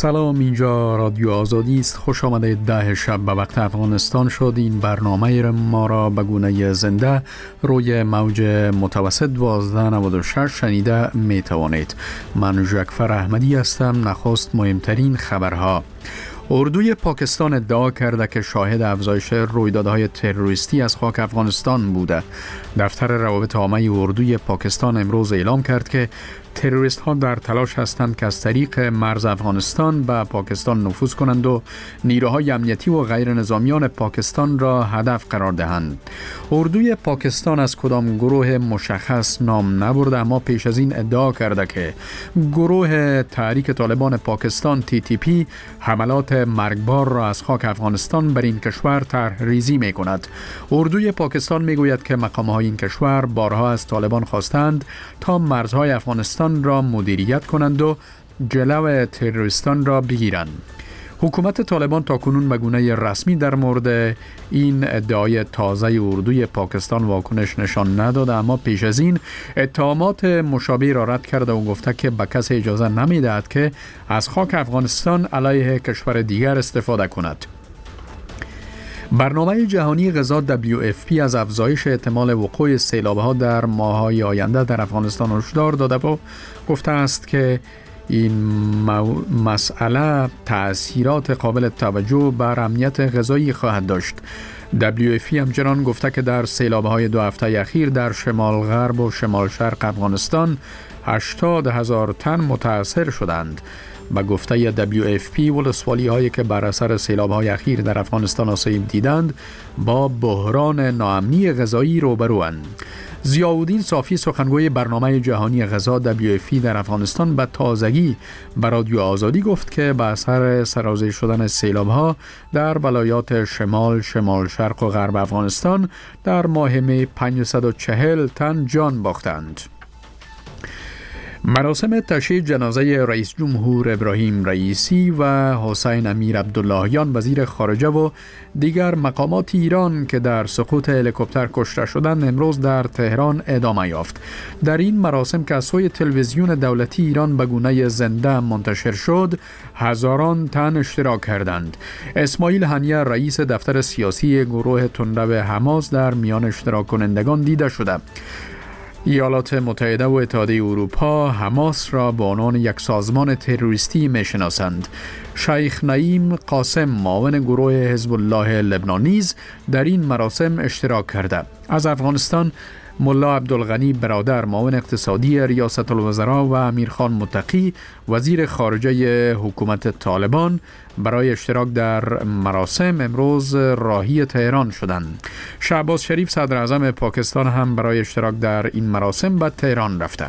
سلام، اینجا رادیو آزادی است. خوش آمدید. 10 شب به وقت افغانستان شد. این برنامه ما را به گونه زنده روی موج متوسط 1296 شنیده می توانید. من جعفر احمدی هستم. نخست مهمترین خبرها. اردوی پاکستان ادعا کرده که شاهد افزایش رویدادهای تروریستی از خاک افغانستان بوده. دفتر روابط عامه اردوی پاکستان امروز اعلام کرد که تروریست ها در تلاش هستند که از طریق مرز افغانستان به پاکستان نفوذ کنند و نیروهای امنیتی و غیر نظامیان پاکستان را هدف قرار دهند. اردوی پاکستان از کدام گروه مشخص نام نبرده، اما پیش از این ادعا کرده که گروه تحریک طالبان پاکستان TTP حملات مرگبار را از خاک افغانستان بر این کشور طرح‌ریزی می کند. اردوی پاکستان می گوید که مقام‌های این کشور بارها از طالبان خواستند تا مرزهای افغانستان را مدیریت کنند و جلو تروریستان را بگیرند. حکومت طالبان تاکنون به گونه رسمی در مورد این ادعای تازه اردوی پاکستان واکنش نشان نداده، اما پیش از این اتهامات مشابه را رد کرده و گفته که به کسی اجازه نمی‌دهد که از خاک افغانستان علیه کشور دیگر استفاده کند. برنامه جهانی غذا WFP از افزایش احتمال وقوع سیلاب‌ها در ماه‌های آینده در افغانستان هشدار داده و گفته است که این مسئله تأثیرات قابل توجه بر امنیت غذایی خواهد داشت. WFP همچنان گفته که در سیلاب‌های 2 هفته اخیر در شمال غرب و شمال شرق افغانستان 80,000 تن متاثر شدند. به گفته WFP ولسوالی هایی که بر اثر سیلاب‌های اخیر در افغانستان آسیب دیدند با بحران ناامنی غذایی روبروند. ضیاءالدین صافی سخنگوی برنامه جهانی غذا WFP در افغانستان به تازگی به رادیو آزادی گفت که به اثر سرازیر شدن سیلاب‌ها در ولایات شمال شرق و غرب افغانستان در ماه می 540 تن جان باختند. مراسم تشییع جنازه رئیس جمهور ابراهیم رئیسی و حسین امیر عبداللهیان وزیر خارجه و دیگر مقامات ایران که در سقوط هلیکوپتر کشته شدند امروز در تهران ادامه یافت. در این مراسم که از سوی تلویزیون دولتی ایران به گونه زنده منتشر شد، هزاران تن اشتراک کردند. اسماعیل هنیه رئیس دفتر سیاسی گروه تندرو حماس در میان اشتراک کنندگان دیده شده. ایالات متحده و اتحادیه اروپا حماس را به عنوان یک سازمان تروریستی می‌شناسند. شیخ نعیم قاسم معاون گروه حزب الله لبنان نیز در این مراسم اشتراک کرده. از افغانستان ملا عبدالغنی برادر معاون اقتصادی ریاست الوزراء و امیرخان متقی وزیر خارجه حکومت طالبان برای اشتراک در مراسم امروز راهی تهران شدند. شهباز شریف صدر اعظم پاکستان هم برای اشتراک در این مراسم به تهران رفته.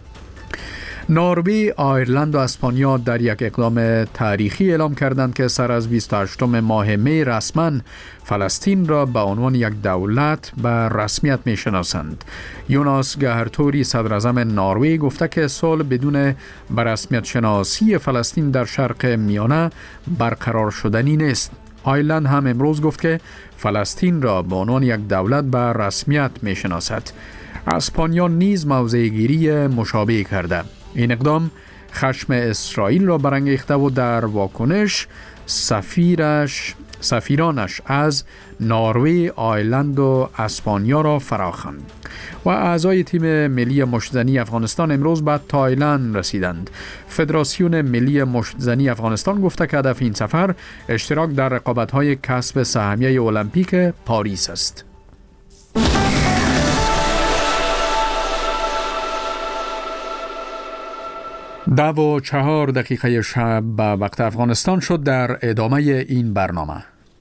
نروژ، آیرلند و اسپانیا در یک اقدام تاریخی اعلام کردند که سر از 28 ماه می رسما فلسطین را به عنوان یک دولت به رسمیت می شناسند. یوناس گهرتوری صدر اعظم نروژ گفته که صلح بدون به رسمیت شناسی فلسطین در شرق میانه برقرار شدنی نیست. آیرلند هم امروز گفت که فلسطین را به عنوان یک دولت به رسمیت می شناسد. اسپانیا نیز موضع گیری مشابه کرده. این اقدام خشم اسرائیل را برانگیخته و در واکنش سفیرانش از نروژ، آیرلند و اسپانیا را فراخواند. و اعضای تیم ملی مشت‌زنی افغانستان امروز به تایلند رسیدند. فدراسیون ملی مشت‌زنی افغانستان گفته که هدف این سفر اشتراک در رقابت‌های کسب سهمیه المپیک پاریس است. 10:04 شب به وقت افغانستان شد. در ادامه این برنامه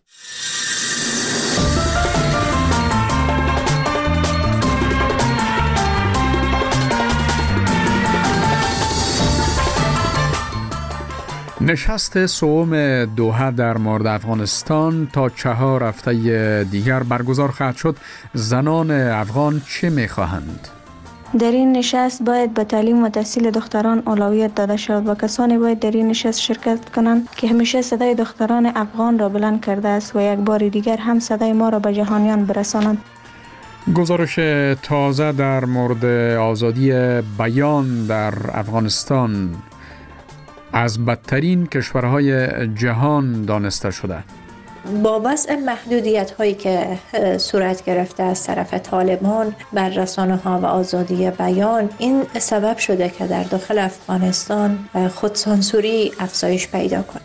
نشست سوم دوحه در مورد افغانستان تا 4 هفته دیگر برگزار خواهد شد. زنان افغان چه می‌خواهند؟ در این نشست باید به تعلیم و تحصیل دختران اولویت داده شود و کسانی باید در این نشست شرکت کنند که همیشه صدای دختران افغان را بلند کرده است و یک بار دیگر هم صدای ما را به جهانیان برسانند. گزارش تازه در مورد آزادی بیان در افغانستان از بدترین کشورهای جهان دانسته شده. با وضع محدودیت هایی که صورت گرفته از طرف طالبان بر رسانه ها و آزادی بیان، این سبب شده که در داخل افغانستان خودسانسوری افزایش پیدا کنه.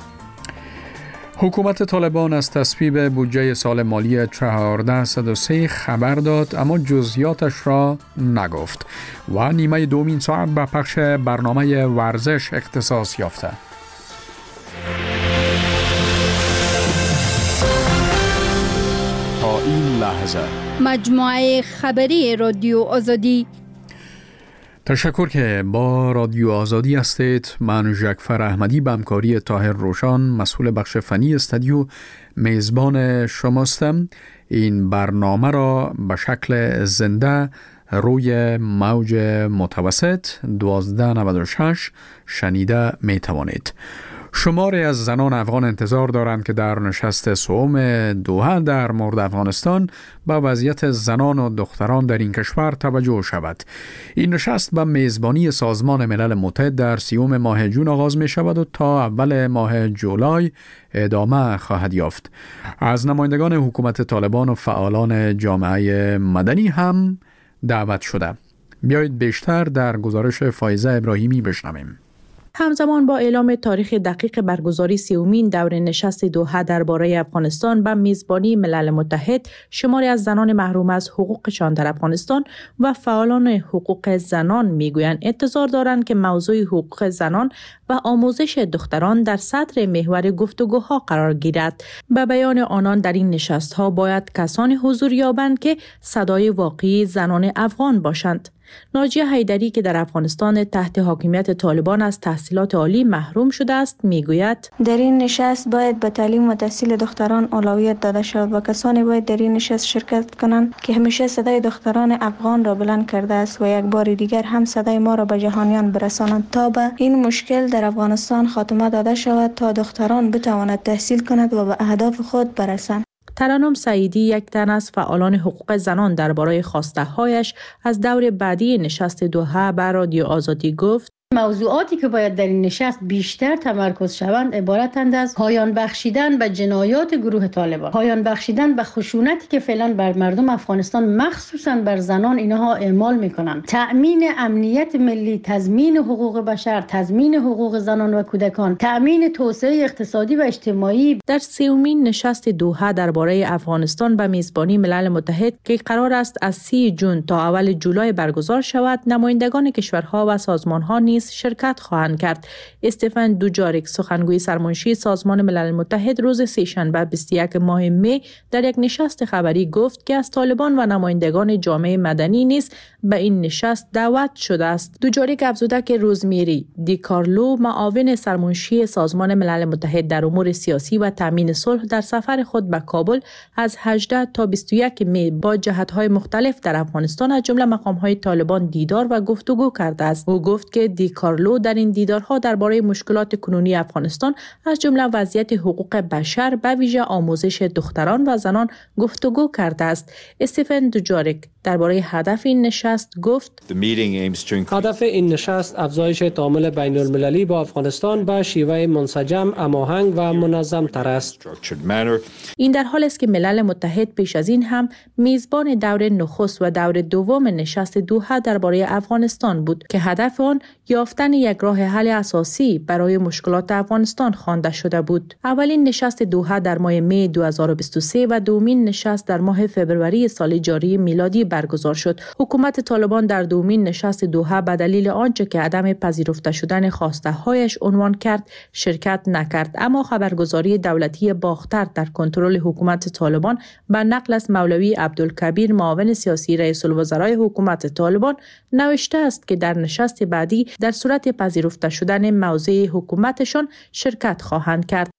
حکومت طالبان از تصویب بودجه سال مالی 1403 خبر داد اما جزئیاتش را نگفت و نیمه دومین ساعت به پخش برنامه ورزش اختصاص یافته. تا این لحظه مجموعه خبری رادیو آزادی. تشکر که با رادیو آزادی هستید. من ژکفر احمدی به همکاری طاهر روشان مسئول بخش فنی استودیو میزبان شماستم. این برنامه را به شکل زنده روی موج متوسط 1296 شنیده می توانید. شماری از زنان افغان انتظار دارند که در نشست سوم دوحه در مورد افغانستان به وضعیت زنان و دختران در این کشور توجه شود. این نشست به میزبانی سازمان ملل متحد در 30 ماه جون آغاز می شود و تا اول ماه جولای ادامه خواهد یافت. از نمایندگان حکومت طالبان و فعالان جامعه مدنی هم دعوت شده. بیایید بیشتر در گزارش فایزه ابراهیمی بشنویم. همزمان با اعلام تاریخ دقیق برگزاری 30مین دور نشست دوحه درباره افغانستان به میزبانی ملل متحد، شماری از زنان محروم از حقوقشان در افغانستان و فعالان حقوق زنان میگویند انتظار دارند که موضوع حقوق زنان و آموزش دختران در صدر محور گفتگوها قرار گیرد. به بیان آنان در این نشست‌ها باید کسانی حضور یابند که صدای واقعی زنان افغان باشند. ناجیه حیدری که در افغانستان تحت حاکمیت طالبان از تحصیلات عالی محروم شده است میگوید در این نشست باید به تعلیم و تحصیل دختران اولویت داده شود و کسانی باید در این نشست شرکت کنند که همیشه صدای دختران افغان را بلند کرده است و یک بار دیگر هم صدای ما را به جهانیان برسانند تا به این مشکل در افغانستان خاتمه داده شود تا دختران بتواند تحصیل کند و به اهداف خود برسند. ترنم سعیدی یک تن از فعالان حقوق زنان درباره خواسته‌هایش از دور بعدی نشست دوحه به رادیو آزادی گفت موضوعاتی که باید در این نشست بیشتر تمرکز شوند عبارتند از پایان بخشیدن به جنایات گروه طالبان، پایان بخشیدن به خشونتی که فعلا بر مردم افغانستان مخصوصا بر زنان اینها اعمال میکنند، تأمین امنیت ملی، تضمین حقوق بشر، تضمین حقوق زنان و کودکان، تأمین توسعه اقتصادی و اجتماعی. در 30مین نشست دوحه درباره افغانستان به میزبانی ملل متحد که قرار است از 30 جون تا اول جولای برگزار شود، نمایندگان کشورها و سازمانها شرکت خواهند کرد. استفن دوجاریک سخنگوی سرمنشی سازمان ملل متحد روز سه‌شنبه 21 ماه می در یک نشست خبری گفت که از طالبان و نمایندگان جامعه مدنی نیز به این نشست دعوت شده است. دوجاریک افزوده که روزمیری دی کارلو معاون سرمنشی سازمان ملل متحد در امور سیاسی و تامین صلح در سفر خود به کابل از 18 تا 21 می با جهت‌های مختلف در افغانستان از جمله مقام‌های طالبان دیدار و گفتگو کرده است. او گفت که دی کارلو در این دیدارها درباره مشکلات کنونی افغانستان از جمله وضعیت حقوق بشر به ویژه آموزش دختران و زنان گفتگو کرده است. استفن دوجاریک درباره هدف این نشست گفت هدف این نشست افزایش تعامل بین المللی با افغانستان به شیوه منسجم، هماهنگ و منظم تر است. این در حالی است که ملل متحد پیش از این هم میزبان دور نخست و دور دوم نشست دوحه درباره افغانستان بود که هدف آن یافتن یک راه حل اساسی برای مشکلات افغانستان خوانده شده بود. اولین نشست دوحه در ماه می 2023 و دومین نشست در ماه فوریه سال جاری میلادی برگزار شد. حکومت طالبان در دومین نشست دوحه به دلیل آنچه که عدم پذیرفته شدن خواسته‌هایش عنوان کرد شرکت نکرد، اما خبرگزاری دولتی باختر در کنترل حکومت طالبان به نقل از مولوی عبدالکبیر معاون سیاسی رئیس الوزرای حکومت طالبان نوشته است که در نشست بعدی در صورت پذیرفته شدن موضع حکومتشان شرکت خواهند کرد.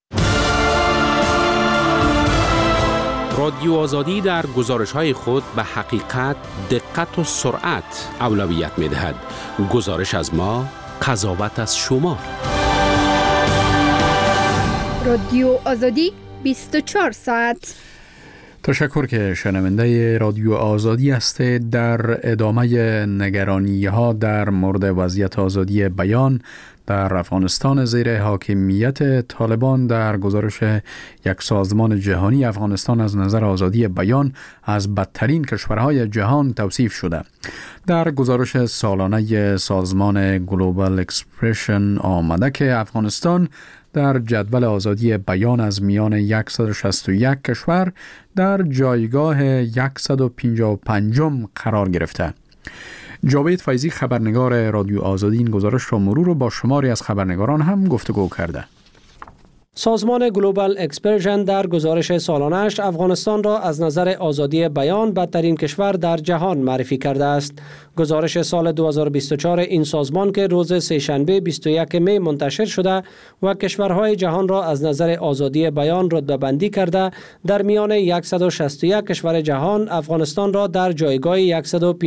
رادیو آزادی در گزارش‌های خود به حقیقت، دقت و سرعت اولویت می‌دهد. گزارش از ما، قضاوت از شما. رادیو آزادی 24 ساعت. تشکر که شنونده رادیو آزادی هستید. در ادامه نگرانی ها در مورد وضعیت آزادی بیان در افغانستان زیر حاکمیت طالبان، در گزارش یک سازمان جهانی افغانستان از نظر آزادی بیان از بدترین کشورهای جهان توصیف شده. در گزارش سالانه سازمان گلوبال اکسپرشن آمده که افغانستان در جدول آزادی بیان از میان 161 کشور در جایگاه 155 قرار گرفته. جاوید فیضی خبرنگار رادیو آزادی این گزارش را مرور و با شماری از خبرنگاران هم گفتگو کرده. سازمان گلوبال اکسپرشن در گزارش سالانه‌اش افغانستان را از نظر آزادی بیان بدترین کشور در جهان معرفی کرده است. گزارش سال 2024 این سازمان که روز سه‌شنبه 21 می منتشر شده و کشورهای جهان را از نظر آزادی بیان رتبه بندی کرده، در میان 161 کشور جهان افغانستان را در جایگاه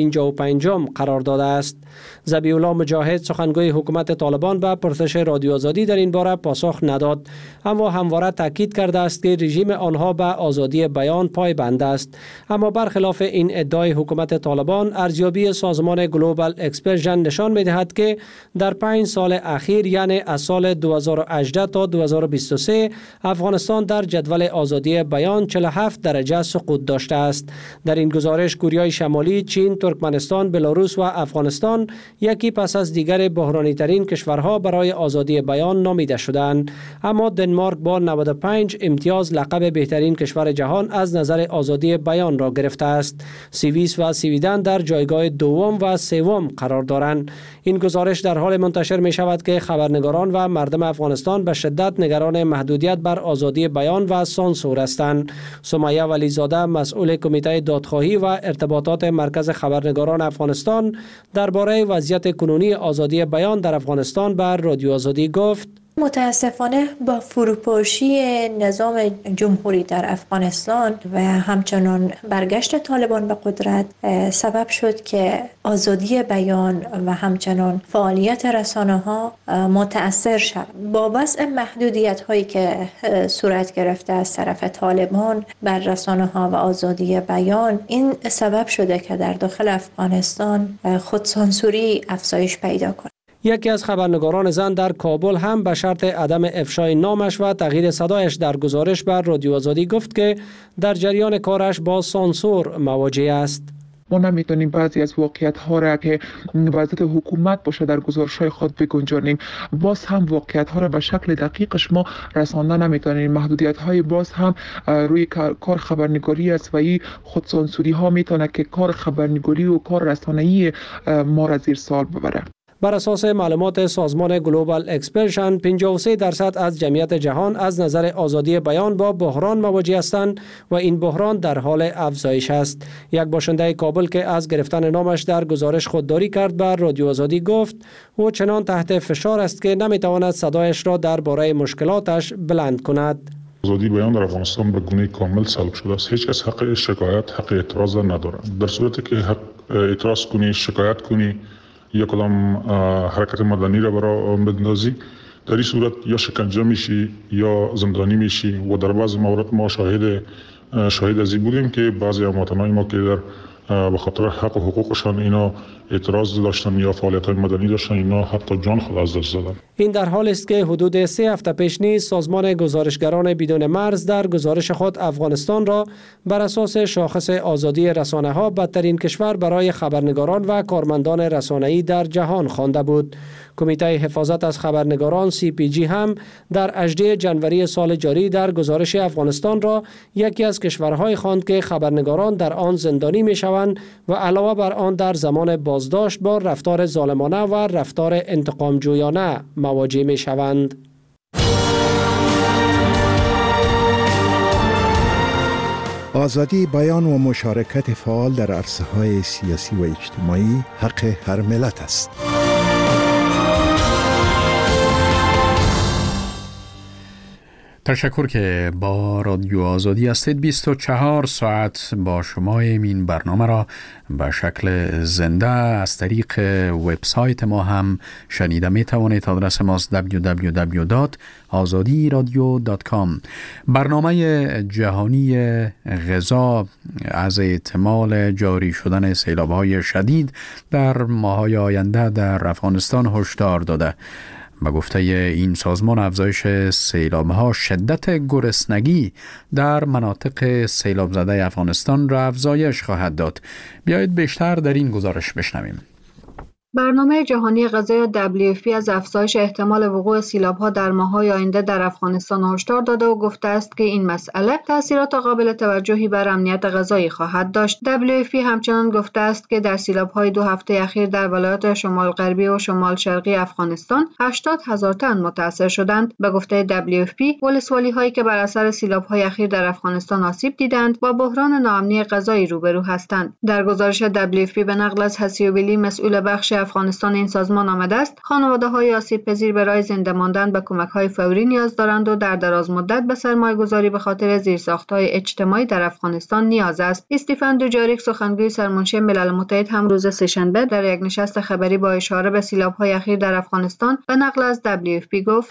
155 قرار داده است. ذبیح الله مجاهد سخنگوی حکومت طالبان به پرسش رادیو آزادی در این باره پاسخ نداد، اما همواره تاکید کرده است که رژیم آنها به آزادی بیان پایبند است. اما برخلاف این ادعای حکومت طالبان، ارزیابی سازمان گلوبال اکسپرشن نشان می‌دهد که در 5 سال اخیر، یعنی از سال 2018 تا 2023، افغانستان در جدول آزادی بیان 47 درجه سقوط داشته است. در این گزارش کوریای شمالی، چین، ترکمنستان، بلاروس و افغانستان یکی پس از دیگر بحرانی ترین کشورها برای آزادی بیان نامیده شدند. اما دنمارک با 95 امتیاز لقب بهترین کشور جهان از نظر آزادی بیان را گرفته است. سوئیس و سویدن در جایگاه دوم و سوم قرار دارند. این گزارش در حال منتشر می شود که خبرنگاران و مردم افغانستان به شدت نگران محدودیت بر آزادی بیان و سانسور هستند. سمیه ولیزاده، مسئول کمیته دادخواهی و ارتباطات مرکز خبرنگاران افغانستان، درباره وضعیت کنونی آزادی بیان در افغانستان بر رادیو آزادی گفت: متاسفانه با فروپاشی نظام جمهوری در افغانستان و همچنان برگشت طالبان به قدرت سبب شد که آزادی بیان و همچنان فعالیت رسانه‌ها متأثر شد. با وضع محدودیت‌هایی که صورت گرفته از طرف طالبان بر رسانه‌ها و آزادی بیان، این سبب شده که در داخل افغانستان خودسانسوری افزایش پیدا کنه. یکی از خبرنگاران زن در کابل هم به شرط عدم افشای نامش و تغییر صدایش در گزارش بر رادیو آزادی گفت که در جریان کارش با سانسور مواجه است. ما نمیتونیم بعضی از واقعیت ها را که وضعیت حکومت باشه در گزارش های خود بگنجانیم. باز هم واقعیت ها را به شکل دقیقش ما رسانده نمیتونیم. محدودیت های باز هم روی کار خبرنگاری است و این خودسانسوری ها میتونه که کار خبرنگاری و کار رسانه‌ای ما را زیر سوال ببره. بر اساس معلومات سازمان گلوبال اکسپرشن، 53% از جمعیت جهان از نظر آزادی بیان با بحران مواجه هستند و این بحران در حال افزایش است. یک باشنده کابل که از گرفتن نامش در گزارش خودداری کرد بر رادیو آزادی گفت او چنان تحت فشار است که نمیتواند صدایش را درباره مشکلاتش بلند کند. آزادی بیان در افغانستان به گونه کامل سلب شده است. هیچ کس حق شکایت، حق اعتراض ندارد. در صورتی که حق اعتراض کنی، شکایت کنی یا کدام حرکت مدنی را برای بندازی، در این صورت یا شکنجه میشی یا زندانی میشی و در بعض موارد ما شاهد از این بودیم که بعضی هموطنان ما که در به خاطر حق و حقوقشان اینا اعتراض داشتن یا فعالیت‌های مدنی داشتن، اینا حتی جان خود از دست دادن. این در حال است که حدود 3 هفته پیش نیز سازمان گزارشگران بدون مرز در گزارش خود افغانستان را بر اساس شاخص آزادی رسانه‌ها بدترین کشور برای خبرنگاران و کارمندان رسانه‌ای در جهان خوانده بود. کمیته حفاظت از خبرنگاران CPG هم در 18 جنوری سال جاری در گزارش افغانستان را یکی از کشورهای خواند که خبرنگاران در آن زندانی می‌شوند و علاوه بر آن در زمان بازداشت با رفتار ظالمانه و رفتار انتقامجویانه مواجه می‌شوند. آزادی بیان و مشارکت فعال در عرصه‌های سیاسی و اجتماعی حق هر ملت است. تشکر که با رادیو آزادی هستید. 24 ساعت با شما این برنامه را به شکل زنده از طریق وبسایت ما هم شنیده می توانید. آدرس ماست www.azadiradio.com. برنامه جهانی غذا از احتمال جاری شدن سیلاب‌های شدید در ماه‌های آینده در افغانستان هشدار داده. به گفته این سازمان افزایش سیلاب‌ها شدت گرسنگی در مناطق سیلاب زده افغانستان را افزایش خواهد داد. بیایید بیشتر در این گزارش بشنویم. برنامه جهانی غذا WFP از افزایش احتمال وقوع سیلاب‌ها در ماه‌های آینده در افغانستان هشدار داده و گفته است که این مسئله تأثیرات قابل توجهی بر امنیت غذایی خواهد داشت. WFP همچنان گفته است که در سیلاب‌های 2 هفته اخیر در ولایات شمال غربی و شمال شرقی افغانستان 80,000 تن متاثر شدند. به گفته WFP، ولسوالی‌هایی که بر اثر سیلاب‌های اخیر در افغانستان آسیب دیدند با بحران ناامنی غذایی روبرو هستند. در گزارش WFP به نقل از حسیوبیلی مسئول بخش افغانستان این سازمان آمده است خانواده‌های آسیب پذیر برای زنده ماندن به کمک‌های فوری نیاز دارند و در دراز مدت به سرمایه‌گذاری به خاطر زیرساخت‌های اجتماعی در افغانستان نیاز است. استیفن دوجاریک سخنگوی سرمنشی ملل متحد هم روز سه‌شنبه در یک نشست خبری با اشاره به سیلاب‌های اخیر در افغانستان به نقل از WFP گفت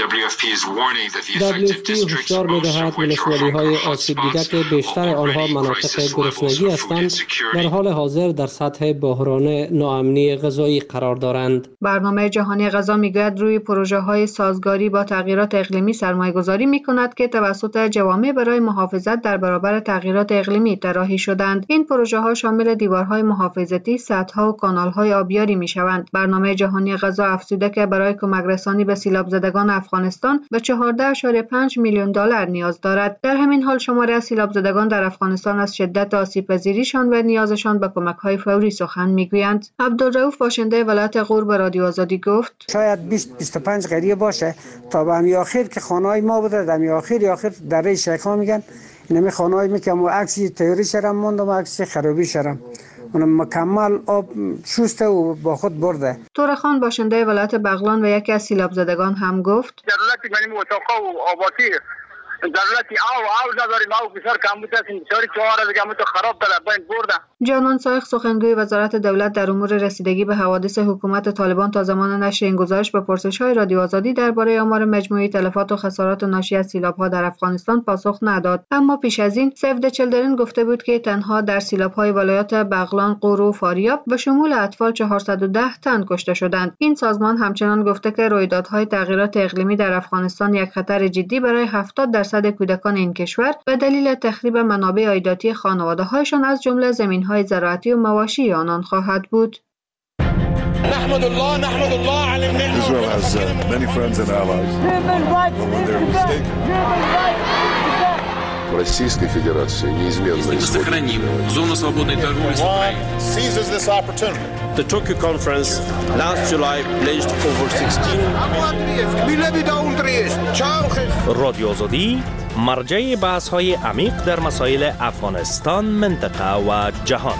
WFP هشدار می‌دهد ولسوالی‌های آسیب دیده که بیشتر آنها مناطق گرسنگی هستند در حال حاضر در سطح بحران ناامنی غذایی قرار دارند. برنامه جهانی غذا میگوید روی پروژه‌های سازگاری با تغییرات اقلیمی سرمایه‌گذاری می‌کند که توسط جوامع برای محافظت در برابر تغییرات اقلیمی طراحی شدند. این پروژه‌ها شامل دیوارهای محافظتی، سدها و کانال‌های آبیاری می‌شوند. برنامه جهانی غذا افزوده که برای کمک رسانی به سیلاب زدگان افغانستان به 14.5 میلیون دلار نیاز دارد. در همین حال شماری از سیلاب زدگان در افغانستان از شدت آسیب‌پذیریشان و نیازشان به کمک‌های فوری سخن می‌گویند. عبدالرؤوف باشنده ولایت غور به رادیو آزادی گفت شاید 20-25 قریه باشه تا به همی آخر که خانه‌های ما بوده، در همی آخر دره شیخان میگن اینمی خانه‌های میگم و عکسی تیوری شرم موندم و عکسی خرابی شرم اون مکمل آب شسته و با خود برده. تورخان باشنده ولایت بغلان و یکی از سیلاب زدگان هم گفت ضرورت منی اتاقا و آباتی ضرورتی آو نداریم آو بسیار کم بوده است بسیاری چهار دیگه همون خراب داره باید برده. جانان سایخ سخنگوی وزارت دولت در امور رسیدگی به حوادث حکومت طالبان تا زمان نشر این گزارش به پرسش‌های رادیو آزادی درباره آمار مجموعی تلفات و خسارات ناشی از سیلاب‌ها در افغانستان پاسخ نداد. اما پیش از این سیو د چیلدرن گفته بود که تنها در سیلاب‌های ولایات بغلان، غور و فاریاب به شمول اطفال 410 تن کشته شدند. این سازمان همچنان گفته که رویدادهای تغییرات اقلیمی در افغانستان یک خطر جدی برای 70% کودکان این کشور به دلیل تخریب منابع عایداتی خانواده‌هایشان از جمله زمین‌های زراعتی و مواشی آنان خواهد بود. نحمد الله على Israel has many friends and allies. When they're mistaken. Российской Федерации неизменно сохраним зону свободной торговли с Украиной. Seizes this opportunity. The Tokyo conference last July pledged over 16 رادیو آزادی مرجع بحث‌های عمیق در مسائل افغانستان، منطقه و جهان.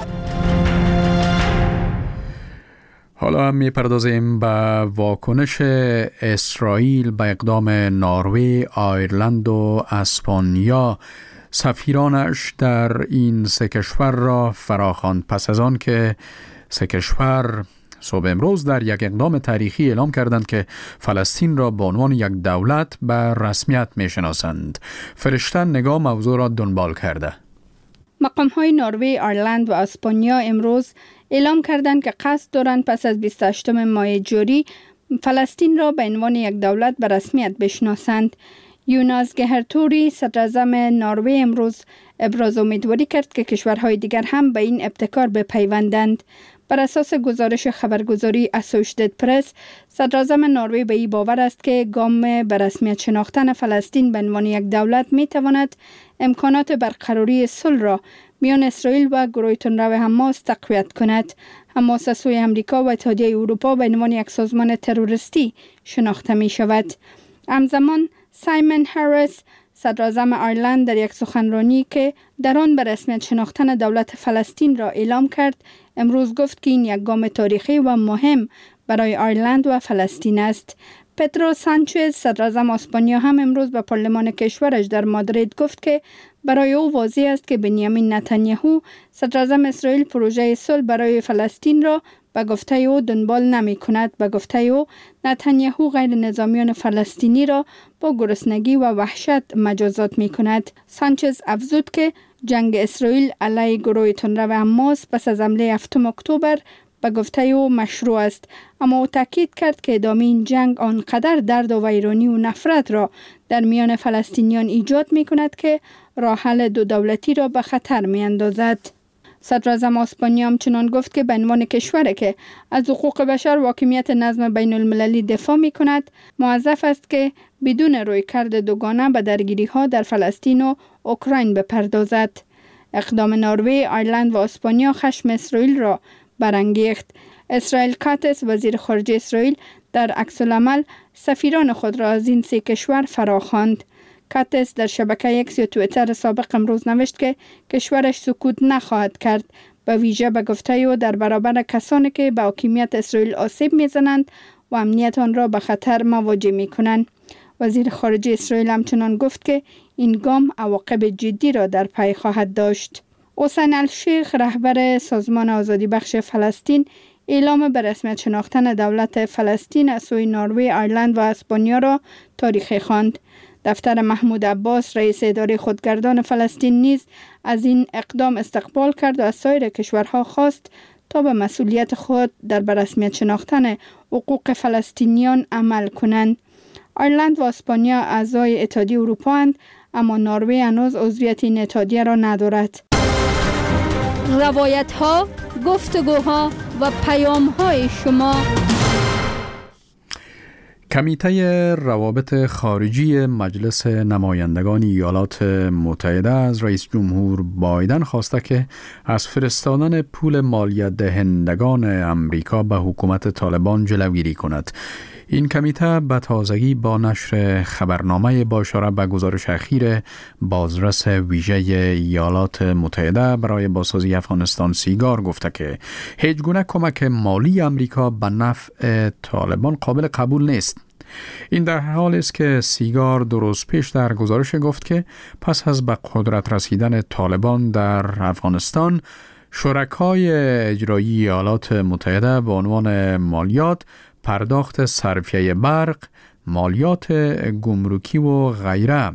حالا هم می‌پردازیم به واکنش اسرائیل به اقدام نروژ، آیرلند و اسپانیا. سفیرانش در این سه کشور را فراخواند پس از آن که سه کشور صبح امروز در یک اقدام تاریخی اعلام کردند که فلسطین را به عنوان یک دولت به رسمیت می‌شناسند. فرشته نگاه موضوع را دنبال کرده. مقام‌های نروژ، آیرلند و اسپانیا امروز اعلام کردند که قصد دارند پس از 28 ماه جاری فلسطین را به عنوان یک دولت به رسمیت بشناسند. یوناس گهرتوری صدراعظم نروژ امروز ابراز امیدواری کرد که کشورهای دیگر هم به این ابتکار بپیوندند. بر اساس گزارش خبرگزاری اسوشییتد پرس، صدراعظم نروژ به این باور است که گام به رسمیت شناختن فلسطین به عنوان یک دولت می تواند امکانات برقراری صلح را میان اسرائیل و گروه تندرو حماس تقویت کند. حماس از سوی امریکا و اتحادیه اروپا به عنوان یک سازمان تروریستی شناخته می شود. همزمان سایمون هریس، صدراعظم آیرلند، در یک سخنرانی که در آن به رسمیت شناختن دولت فلسطین را اعلام کرد، امروز گفت که این یک گام تاریخی و مهم برای آیرلند و فلسطین است. پدرو سانچز صدراعظم اسپانیا هم امروز به پارلمان کشورش در مادرید گفت که برای او واضح است که بنیامین نتانیاهو صدراعظم اسرائیل پروژه صلح برای فلسطین را به گفته او دنبال نمی کند. به گفته او نتانیاهو غیر نظامیان فلسطینی را با گرسنگی و وحشت مجازات می کند. سانچز افزود که جنگ اسرائیل علیه گروه تندرو حماس پس از حمله 7 اکتبر به گفته او مشروع است، اما او تاکید کرد که ادامه این جنگ آنقدر درد و ویرانی و نفرت را در میان فلسطینیان ایجاد می کند که راه حل دو دولتی را به خطر می اندازد. صدراعظم اسپانیا همچنان گفت که به عنوان کشوری که از حقوق بشر و حاکمیت نظم بین المللی دفاع می کند، موظف است که بدون رویکرد دوگانه به درگیری ها در فلسطین و اوکراین بپردازد. اقدام نروژ، آیرلند و اسپانیا خشم اسرائیل را برانگیخت. اسرائیل کاتس وزیر خارجه اسرائیل در عکس العمل سفیران خود را از این سه کشور فراخواند. کاتس در شبکه اکس یا توییتر سابق امروز نوشت که کشورش سکوت نخواهد کرد، به ویژه به گفته او در برابر کسانی که به حاکمیت اسرائیل آسیب میزنند و امنیت آن را به خطر مواجه می کنند. وزیر خارجه اسرائیل همچنان گفت که این گام عواقب جدی را در پی خواهد داشت. حسین الشیخ رهبر سازمان آزادی بخش فلسطین اعلام به رسمیت شناختن دولت فلسطین از سوی نروژ، آیرلند و اسپانیا را تاریخی خواند. دفتر محمود عباس رئیس اداره خودگردان فلسطین نیز از این اقدام استقبال کرد و از سایر کشورها خواست تا به مسئولیت خود در به رسمیت شناختن حقوق فلسطینیان عمل کنند. آیرلند و اسپانیا اعضای اتحادیه اروپا اند، اما نروژ هنوز عضویت این اتحادیه را ندارد. روایت ها، گفتگوها و پیام های شما. کمیته روابط خارجی مجلس نمایندگان ایالات متحده از رئیس جمهور بایدن خواسته که از فرستادن پول مالیات دهندگان امریکا به حکومت طالبان جلوگیری کند. این کمیته به تازگی با نشر خبرنامه با اشاره به گزارش اخیر بازرس ویژه ایالات متحده برای بازسازی افغانستان سیگار گفته که هیچ گونه کمک مالی امریکا به نفع طالبان قابل قبول نیست. این در حالی است که سیگار 2 روز پیش در گزارش گفت که پس از به قدرت رسیدن طالبان در افغانستان، شرکای اجرایی ایالات متحده به عنوان مالیات، پرداخت صرفیه برق، مالیات گمرکی و غیره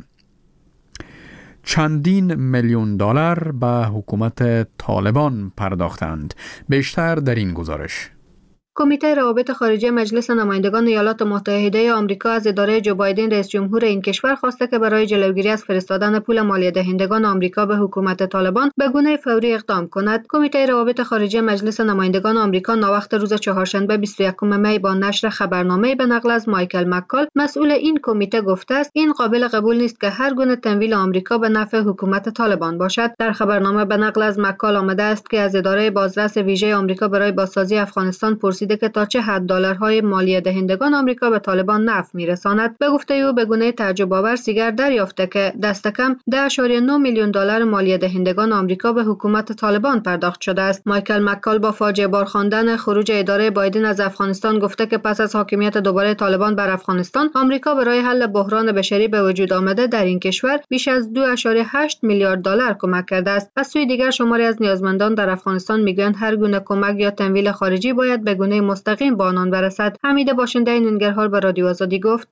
چندین میلیون دلار به حکومت طالبان پرداختند. بیشتر در این گزارش. کمیته روابط خارجی مجلس نمایندگان ایالات متحده آمریکا از اداره جو بایدن رئیس جمهور این کشور خواسته که برای جلوگیری از فرستادن پول مالیات دهندگان آمریکا به حکومت طالبان به گونه فوری اقدام کند. کمیته روابط خارجی مجلس نمایندگان آمریکا ناوقت روز چهارشنبه 21 می با نشر خبرنامه به نقل از مایکل مکال مسئول این کمیته گفته است این قابل قبول نیست که هر گونه تمویل آمریکا به نفع حکومت طالبان باشد. در خبرنامه به نقل از مکال آمده است که از اداره بازرس ویژه آمریکا برای بازسازی افغانستان پرسیده که تا چه حد دلارهای مالیات دهندگان آمریکا به طالبان نفع میرساند. به گفته او به گونه تعجب آور سیگر دریافته که دست کم 10.9 میلیون دلار مالیات دهندگان آمریکا به حکومت طالبان پرداخت شده است. مایکل مکال با فاجعه بار خواندن خروج اداره بایدن از افغانستان گفته که پس از حاکمیت دوباره طالبان بر افغانستان، آمریکا برای حل بحران بشری به وجود آمده در این کشور بیش از 2.8 میلیارد دلار کمک کرده است. از سوی دیگر شماری از نیازمندان در افغانستان میگویند هر گونه کمک یا تمویل خارجی باید به گونه مستقیم با آنان برسد. حمید باشنده ننگرهار به رادیو آزادی گفت: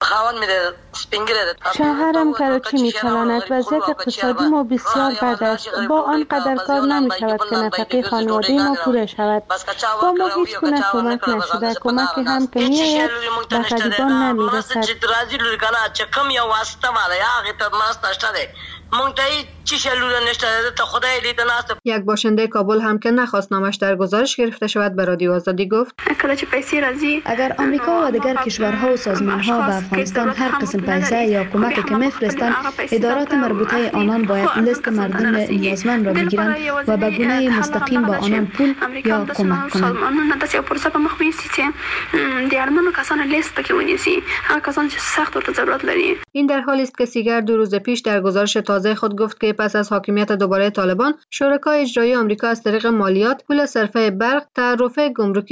شوهرم کراچی می‌چلاند. وضعیت اقتصادی ما بسیار بد است. با آن قدر کار نمی‌شود که نفقه خانواده ما پوره شود. با ما هیچ گونه کمک نشده. کمکی هم که می‌آید به غریبان نمی‌رسد. یک باشنده کابل هم که نخواست نامش در گزارش گرفته شود به رادیو آزادی گفت: اگر آمریکا و دیگر کشورها و سازمانها به افغانستان هر قسم پیسه یا کمکی که میفرستند، ادارات مربوطه آنان باید لیست مردم نیازمند را بگیرند و به گونه مستقیم با آنان پول یا کمک کنند. این در حالی است که سیگر 2 روز پیش در گزارش تازه خود گفت که پس از حاکمیت دوباره طالبان، شرکای اجرایی آمریکا از طریق مالیات، پول صرفه برق، تعرفه گمرکی و دیگر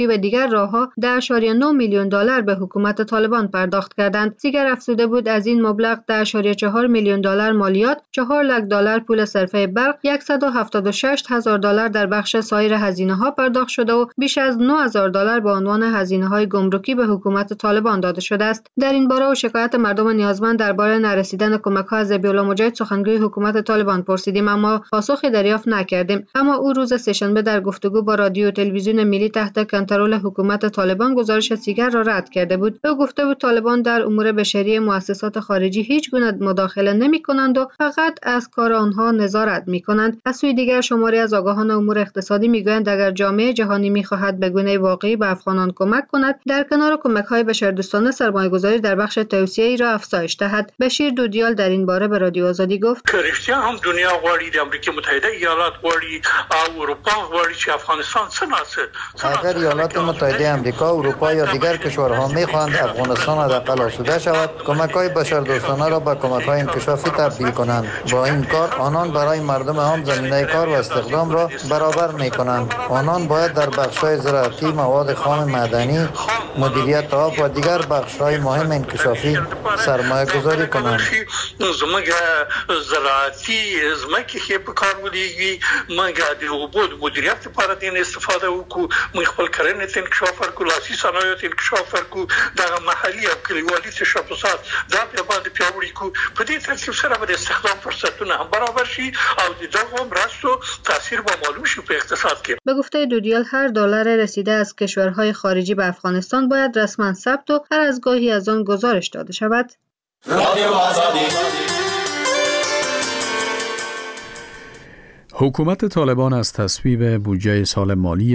راهها 10.9 میلیون دلار به حکومت طالبان پرداخت کردند. زیگر افزوده بود از این مبلغ 10.4 میلیون دلار مالیات، 4 لک دلار پول صرفه برق، 176,000 دلار در بخش سایر هزینه‌ها پرداخت شده و بیش از 9,000 دلار به عنوان هزینه‌های گمرکی به حکومت طالبان داده شده است. در این باره و شکایت مردم نیازمند درباره نرسیدن کمک‌ها از ذبیح‌الله مجاهد سخنگوی حکومت طالبان پرسیدیم، اما پاسخی دریافت نکردیم. اما او روز سه‌شنبه در گفتگو با رادیو و تلویزیون ملی تحت کنترل حکومت طالبان گزارش دیگر را رد کرده بود. او گفته بود طالبان در امور بشری مؤسسات خارجی هیچ گونه مداخله نمی‌کنند و فقط از کار آنها نظارت می‌کنند. از سوی دیگر شماری از آگاهان امور اقتصادی می‌گویند اگر جامعه جهانی می‌خواهد به گونه واقعی به افغانان کمک کند، در کنار کمک‌های بشردوستانه سرمایه‌گذاری در بخش توسعه‌ای را افزایش دهد. بشیر دودیال در این باره به رادیو آزادی گفت: کرشتیا هم دنیا غواړي، د امریکا متحده ایالات غواړي او اروپا غواړي چې افغانستان څنګه اگر ایالات متحده امریکا، اروپا یا دیگر کشورها می‌خواهند افغانستان حداقل آسوده شود، کمک‌های بشردوستانه را به کمک‌های انکشافی تبدیل کنند. با این کار آنان برای مردم عام زمینه کار و استخدام را برابر می‌کنند. آنان باید در بخش‌های زراعتی، مواد خام معدنی، مدیریت آب و دیگر بخش‌های مهم انکشافی سرمایه‌گذاری کنند. زموږ زراعتی زمکه کې په کار ولېږي، موږ د اوبو د مدیریت لپاره د استفاده وکړو، موږ خپل کرنې ته انکشاف ورکړو، لاسي صنایعو ته انکشاف ورکړو، دغه محلي او کلیوالي تشبثات دا په باندې پیاوړي کړو. په دې ترتیب سره به د استخدام فرصتونه هم برابر شي او د دغو مرستو تاثیر به معلوم شي په اقتصاد کې. به گفته دودیال هر دلار رسیده از کشورهای خارجی به افغانستان باید رسما ثبت و هر از گاهی از آن گزارش داده شود. حکومت طالبان از تصویب بودجه سال مالی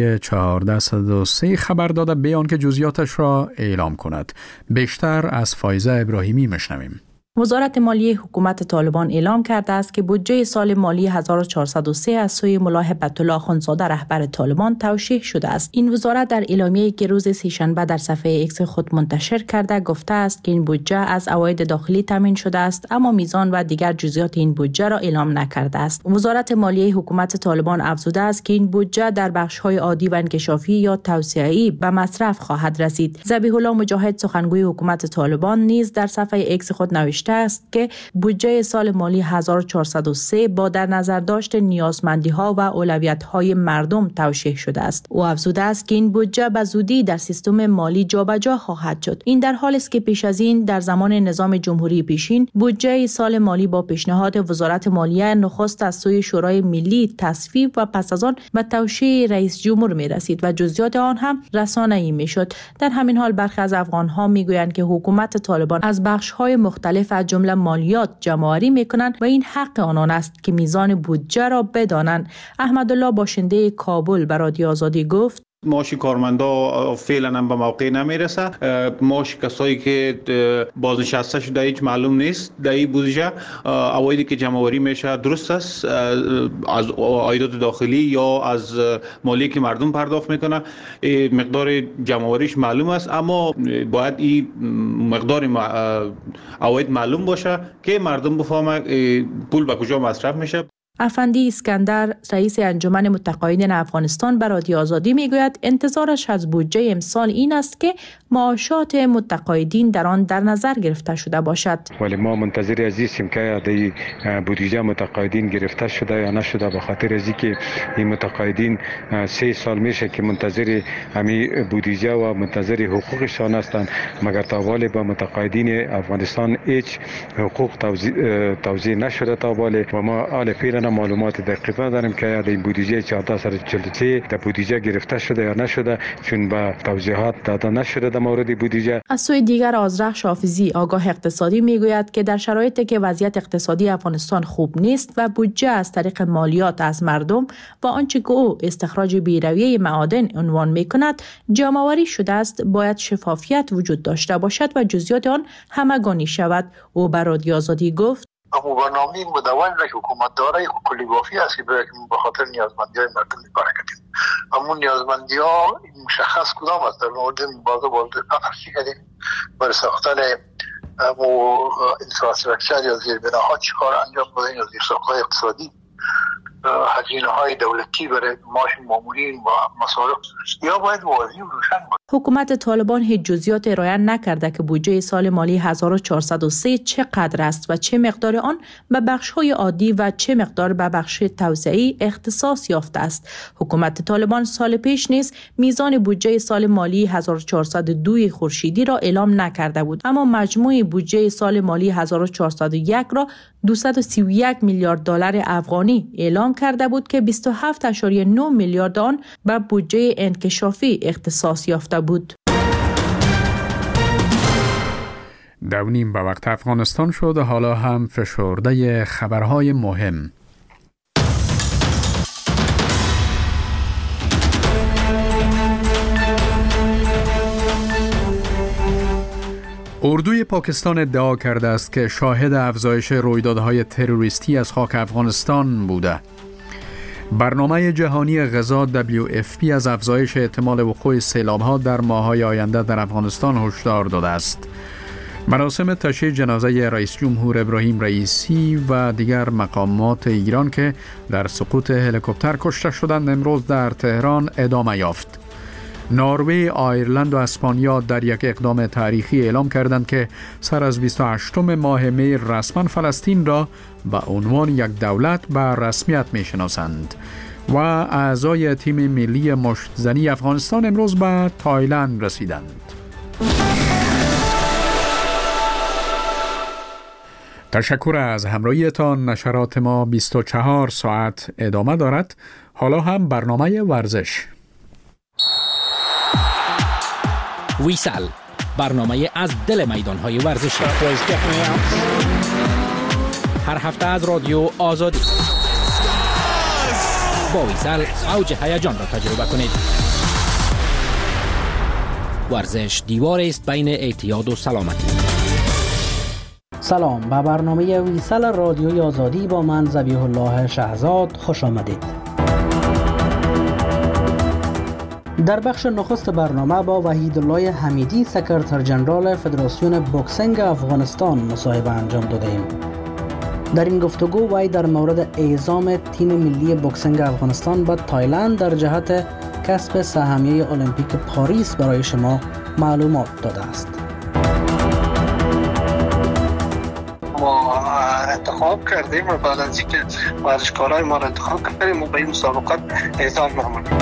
1403 خبر داده به آنکه جزئیاتش را اعلام کند. بیشتر از فایزه ابراهیمی میشنویم. وزارت مالیه حکومت طالبان اعلام کرده است که بودجه سال مالی 1403 از سوی ملا هبت‌الله اخوندزاده رهبر طالبان توشیح شده است. این وزارت در اعلامیه‌ای که روز سه‌شنبه در صفحه ایکس خود منتشر کرده گفته است که این بودجه از عواید داخلی تامین شده است، اما میزان و دیگر جزئیات این بودجه را اعلام نکرده است. وزارت مالیه حکومت طالبان افزوده است که این بودجه در بخش‌های عادی و انکشافی یا توسعه‌ای به مصرف خواهد رسید. ذبیح‌الله مجاهد سخنگوی حکومت طالبان نیز در صفحه ایکس خود نوشته است که بودجه سال مالی 1403 با در نظر داشت نیازمندی‌ها و اولویت‌های مردم توشیح شده است. او افزوده است که این بودجه به زودی در سیستم مالی جابجا خواهد شد. این در حالی است که پیش از این در زمان نظام جمهوری پیشین بودجه سال مالی با پیشنهاد وزارت مالیه نخست از سوی شورای ملی تصویب و پس از آن به توشیح رئیس جمهور می رسید و جزئیات آن هم رسانه‌ای می شد. در همین حال برخی از افغان‌ها می گویند که حکومت طالبان از بخش‌های مختلف از جمله مالیات جمع‌آوری می‌کنند و این حق آنان است که میزان بودجه را بدانند. احمدالله باشنده کابل به رادیو آزادی گفت: معاش کارمندا فعلا هم به موقع نمیرسه. معاش کسایی که بازنشسته شده هیچ معلوم نیست. در این بودجه عوایدی که جمع آوری میشه درست است از عایدات داخلی یا از مالی که مردم پرداخت میکنه، مقدار جمع آوریش معلوم است، اما باید این مقدار عواید معلوم باشه که مردم بفهمه پول به کجا مصرف میشه. افندی اسکندر رئیس انجمن متقاعدین افغانستان به رادیو آزادی میگوید انتظارش از بودجه امسال این است که معاشات متقاعدین در آن در نظر گرفته شده باشد. ولی ما منتظر هستیم که در بودجه متقاعدین گرفته شده یا نشده، به خاطر از اینکه این متقاعدین 3 سال میشه که منتظر همین بودجه و منتظر حقوقشان هستند، مگر تا حال به متقاعدین افغانستان هیچ حقوق توزیع نشده تا حال و ما حال فعلا معلومات دقیق نداریم که این بودجه 1443 در بودجه گرفته شده یا نشده، چون به توضیحات داده نشده در مورد بودجه. از سوی دیگر آذرخش حافظی آگاه اقتصادی میگوید که در شرایطی که وضعیت اقتصادی افغانستان خوب نیست و بودجه از طریق مالیات از مردم و آنچه که او استخراج بی‌رویه معادن عنوان میکند جمع‌آوری شده است، باید شفافیت وجود داشته باشد و جزئیات آن همگانی شود. او بر رادیو آزادی گفت: اما برنامه مدون را که حکومت داره کلی بافی است که به خاطر نیازمندی های مردم میپاره کردیم. اما نیازمندی ها مشخص کدام است؟ در مورد بازه تفرشی کردیم برای ساختن انفراستراکچر یا زیربناها چی کار انجام دادیم یا زیرساخت‌های اقتصادی، هزینه های دولتی برای معاش مامورین و مصارف، یا باید واضح و روشن حکومت طالبان هیچ جزئیات ارائه نکرده که بودجه سال مالی 1403 چقدر است و چه مقدار آن به بخش‌های عادی و چه مقدار به بخش توسعه‌ای اختصاص یافته است. حکومت طالبان سال پیش نیز میزان بودجه سال مالی 1402 خورشیدی را اعلام نکرده بود، اما مجموع بودجه سال مالی 1401 را 231 میلیارد دلار افغانی اعلام کرده بود که 27.9 میلیارد آن به بودجه انکشافی اختصاص یافته بود. 2:30 به وقت افغانستان شد. حالا هم فشرده خبرهای مهم. اردوی پاکستان ادعا کرده است که شاهد افزایش رویدادهای تروریستی از خاک افغانستان بوده. برنامه جهانی غذا WFP از افزایش احتمال وقوع سیلاب‌ها در ماه‌های آینده در افغانستان هشدار داده است. مراسم تشییع جنازه رئیس جمهور ابراهیم رئیسی و دیگر مقامات ایران که در سقوط هلیکوپتر کشته شدند امروز در تهران ادامه یافت. نروژ، آیرلند و اسپانیا در یک اقدام تاریخی اعلام کردند که سر از 28 ماه می رسما فلسطین را به عنوان یک دولت به رسمیت می‌شناسند. و اعضای تیم ملی مشت‌زنی افغانستان امروز به تایلند رسیدند. تشکر از همراهیتان. نشرات ما 24 ساعت ادامه دارد. حالا هم برنامه ورزش. ویسال، برنامه از دل میدان‌های ورزشی. هر هفته از رادیو آزادی. با ویسال اوج هیجان را تجربه کنید. ورزش دیوار است بین اعتیاد و سلامتی. سلام، به برنامه ویسال رادیوی آزادی با من ذبیح الله شهزاد خوش آمدید. در بخش نخست برنامه با وحیدالله حمیدی سکرتر جنرال فدراسیون بوکسینگ افغانستان مصاحبه انجام داده ایم. در این گفتگو وی در مورد اعزام تیم ملی بوکسینگ افغانستان به تایلند در جهت کسب سهمیه المپیک پاریس برای شما معلومات داده است. ما انتخاب کردیم و بعد از اینکه ورزشکارای ما را انتخاب کردیم و به این مسابقات اعزام نمودیم.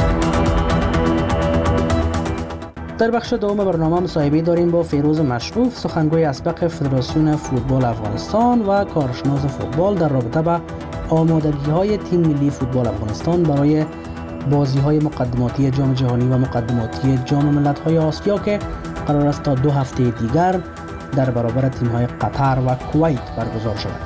در بخش دوم برنامه مصاحبه داریم با فیروز مشروف، سخنگوی اسبق فدراسیون فوتبال افغانستان و کارشناس فوتبال در رابطه با آمادگی‌های تیم ملی فوتبال افغانستان برای بازی‌های مقدماتی جام جهانی و مقدماتی جام ملت‌های آسیا که قرار است تا 2 هفته دیگر در برابر تیم‌های قطر و کویت برگزار شود.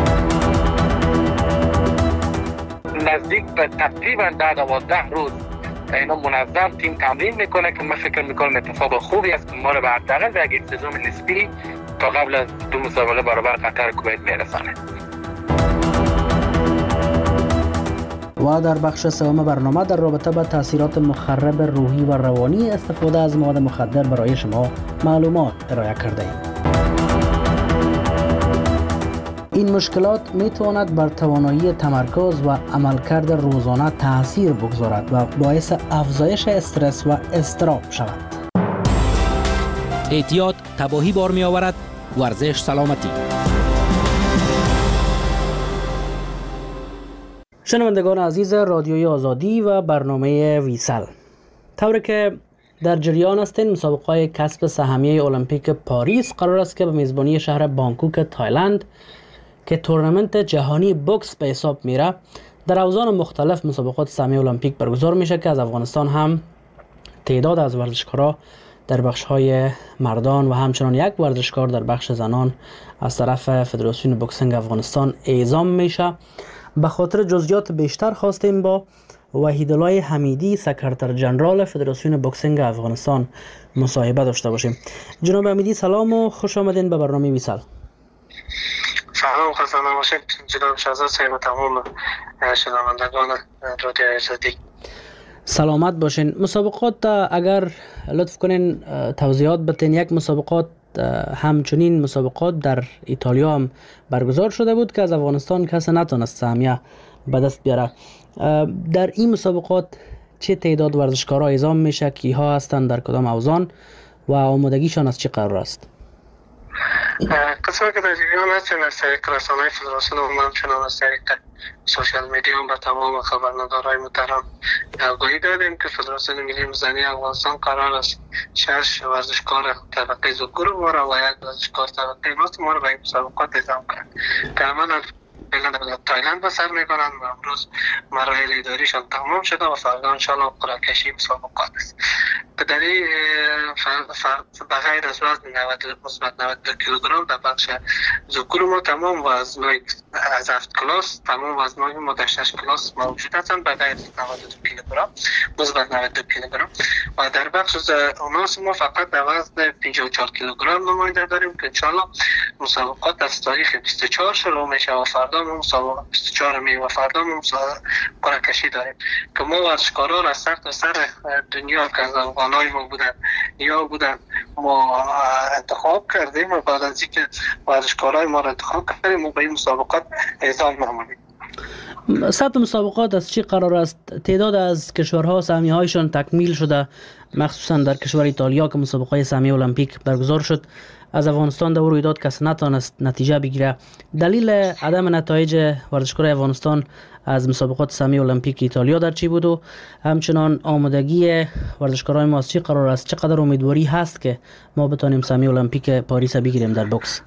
نزدیک به تقریباً 12 روز اینا منظم تیم تمرین میکنه که من فکر میکنم اتفاق خوبی است که ما رو به حداقل به یک انتظام نسبی تا قبل از 2 مسابقه برابر قطر کویت میرسانه. و در بخش سوم برنامه در رابطه با تاثیرات مخرب روحی و روانی استفاده از مواد مخدر برای شما معلومات ارائه کرده ایم. این مشکلات می تواند بر توانایی تمرکز و عملکرد روزانه تأثیر بگذارد و باعث افزایش استرس و اضطراب شود. اعتیاد تباهی بار می آورد. ورزش سلامتی. شنوندگان عزیز رادیوی آزادی و برنامه ویسال، طوری که در جریان هستین مسابقه کسب سهمیه المپیک پاریس قرار است که به میزبانی شهر بانکوک تایلند که تورنمنت جهانی بوکس به حساب میره در اوزان مختلف مسابقات سهمیه المپیک برگزار میشه که از افغانستان هم تعداد از ورزشکارا در بخش‌های مردان و همچنان یک ورزشکار در بخش زنان از طرف فدراسیون بوکسینگ افغانستان اعزام میشه. به خاطر جزئیات بیشتر خواستیم با وحیدالله حمیدی سکرتر جنرال فدراسیون بوکسینگ افغانستان مصاحبه داشته باشیم. جناب حمیدی سلام و خوش آمدین به برنامه ویسال. سلام، خسته نباشید جناب شهزاد صاحب و تمام شنوندگان رادیو آزادی. سلامت باشین. مسابقات اگر لطف کنین توضیحات بدین. یک مسابقات همچنین مسابقات در ایتالیا هم برگزار شده بود که از افغانستان کسی نتونست سهمیه به دست بیاره. در این مسابقات چه تعداد ورزشکارا اعزام میشه، کیها هستند، در کدام اوزان و آمادگیشان از چه قرار است؟ قسمه که در جریان هستیم از طریق رسانه‌های فدراسیون و همچنان از طریق سوشال میدیا به تمام خبرنگارهای محترم آگاهی دادیم که فدراسیون ملی میزنی افغانستان قرار است 6 ورزشکار طبقه زودگروه ما را و 1 ورزشکار طبقه راست ما را به این مسابقات اعزام کنند که عملاً فعلا در تایلند به سر میبرند و امروز مراحل اداریشان تمام شده و فردا انشاءالله قرعه کشی مسابقات است. در این بغیر از وزن 92 کیلوگرم در بخش زودگروه ما تمام وزن‌های از 7 کلاس تمام وزن‌های ما در 6 کلاس موجود هستند بغیر 92 کیلوگرم مثبت 92 کیلوگرم و در بخش اوناس ما فقط در وزن 54 کیلوگرم نماینده داریم که انشاءالله مسابقات از تاریخ 24 شروع میشه و فردا ما مسابقات 24 می و فردا ما قرعه کشی داریم که ما ورزشکارا را از سر تا سر دنیا که از افغانای ما بودن یا بودن ما انتخاب کردیم و بعد از اینکه ورزشکارای ما را انتخاب کردیم و به این مسابقات اعزام نمودیم. ثبت مسابقات از چی قرار است؟ تعداد از کشورها سهمیه‌هایشان تکمیل شده، مخصوصا در کشور ایتالیا که مسابقه سهمیه المپیک برگزار شد. از افغانستان در رویداد کس نتوانست نتیجه بگیره. دلیل عدم نتایج ورزشکارای افغانستان از مسابقات سهمیه المپیک ایتالیا در چی بود و همچنان آمادگی ورزشکارای ما از چی قرار است؟ چقدر امیدواری هست که ما بتونیم سهمیه المپیک پاریس بگیریم در بوکس؟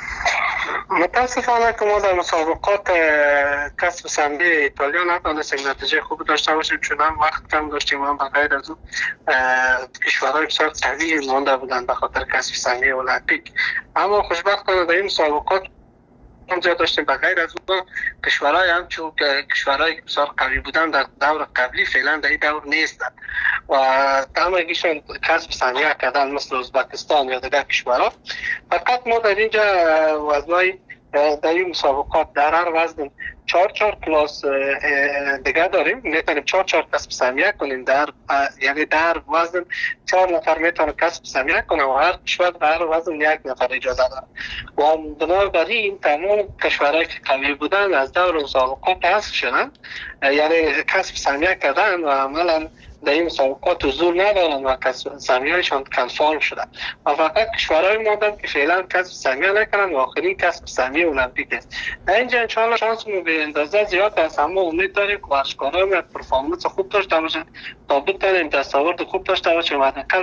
متاسفانه که ما در مسابقات کسب سهمیه ایتالیا نتونستیم نتیجه خوب داشته باشیم چون هم وقت کم داشتیم و هم بغیر از اون کشورهای بسیار قوی مانده بودند به خاطر کسب سهمیه المپیک. اما خوشبختانه در این مسابقات اونجا داشتیم بغیر از اون کشورهای همچون کشورهای بسیار قوی بودن در دور قبلی فعلا در این دور نیستند و همگیشون کسب سهمیه کردن مثل ازبکستان یا دیگر کشورها. فقط ما در اینجا وزنای در این مسابقات در هر وزن 4 کلاس دیگه داریم، میتونیم 4 کسب سهمیه کنیم یعنی در وزن 4 نفر میتونه کسب سهمیه کنه و هر کشور در هر وزن 1 نفر اجازه داره و بنابراین تمام کشورهایی که قوی بودن از دور مسابقات حذف شدن یعنی کسب سهمیه کردن و عملا در این مسابقات حضور ندارن و سهمیه‌هایشان کنفارم شدن و فقط کشورهای ماندن که فعلا کسب سهمیه نکردن و آخرین کسب سهمیه المپیک است. در اینجا انشاءالله شانسمون به اندازه زیاد است، اما امید داریم که ورزشکارها میاد پرفورمنس خوب داشته باشن تا بتونیم دستاورد خوب داشته باشیم و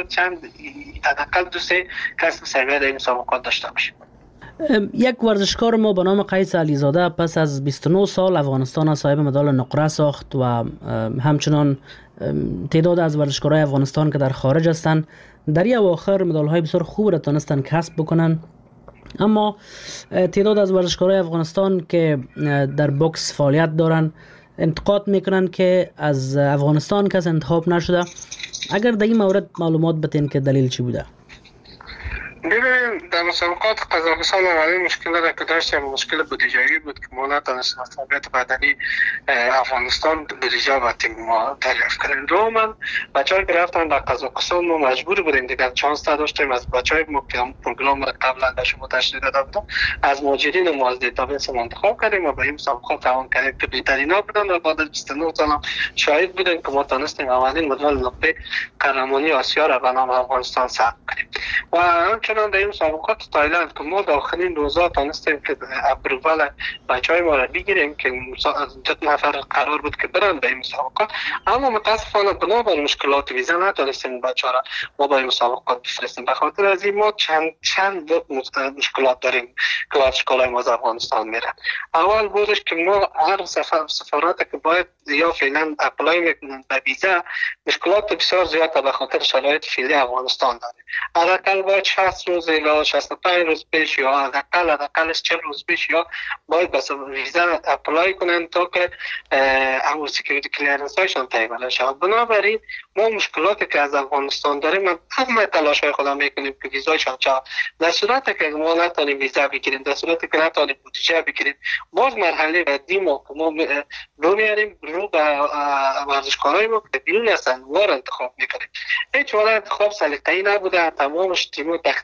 حداقل 2-3 کسب سهمیه در این مسابقات داشته باشیم. یک ورزشکار ما به نام قیس علیزاده پس از 29 سال افغانستان صاحب مدال نقره ساخت و همچنان تعداد از ورزشکارای افغانستان که در خارج هستند در این اواخر مدال‌های بسیار خوب را تونستن کسب بکنن. اما تعداد از ورزشکارای افغانستان که در بوکس فعالیت دارن انتقاد میکنن که از افغانستان کس انتخاب نشده. اگر در این مورد معلومات بدین که دلیل چی بوده؟ ببینید در مسابقات قزاقستان اولین مشکل که داشتیم مشکل بودجه‌ای بود که ما نتونستیم فعالیت بدنی افغانستان بودجه با تیم ما دریافت کنیم. دوما بچه‌ها که رفتن در قزاقستان ما مجبور بودیم دیگر چانس نداشتیم از بچه‌های ما که پروگرام را قبلا به شما تشریح داده بودم از ماجرین ما از دیتابیس انتخاب کردیم و به این مسابقات توان کردیم که بهترینا بودن و بعد از 29 سال شاهد بودیم که ما تونستیم اولین مدال نقره قهرمانی آسیا را به نام افغانستان ثبت کنیم و همچنان در این مسابقات تایلند که ما داخلین روزا تونستیم که اپرووال بچهای ما را بگیریم که 2 نفر قرار بود که برن به این مسابقات، اما متاسفانه بنابر مشکلات ویزا نتونستیم بچه‌ها را ما به این مسابقات بفرستیم. به خاطر از این ما چند مشکلات داریم که ورزشکارای ما از افغانستان میرن. اول بودش که ما هر سفارت که باید یا فعلا اپلای میکنن به ویزا مشکلات بسیار زیاده به خاطر شرایط فعلی افغانستان داریم. حداقل باید 60 روز یا 65 روز پیش یا حداقلش 40 روز پیش یا باید بس ویزا اپلای کنن تا که امور سکیوریتی کلیرنس هایشان تایید شود. بنابراین ما مشکلاتی که از افغانستان داریم همه تلاش های خودم میکنیم که ویزایشان چه در صورتی که ما نتونیم ویزا بگیریم، در صورتی که نتونیم بودجه بگیریم، باز مرحله بعدی ما که ما رو میاریم رو به ورزشکارای ما که بیرون هستن وار انتخاب میکنیم. هیچ وار انتخاب سلیقه‌ای نبوده، تمامش تیم تکنیکی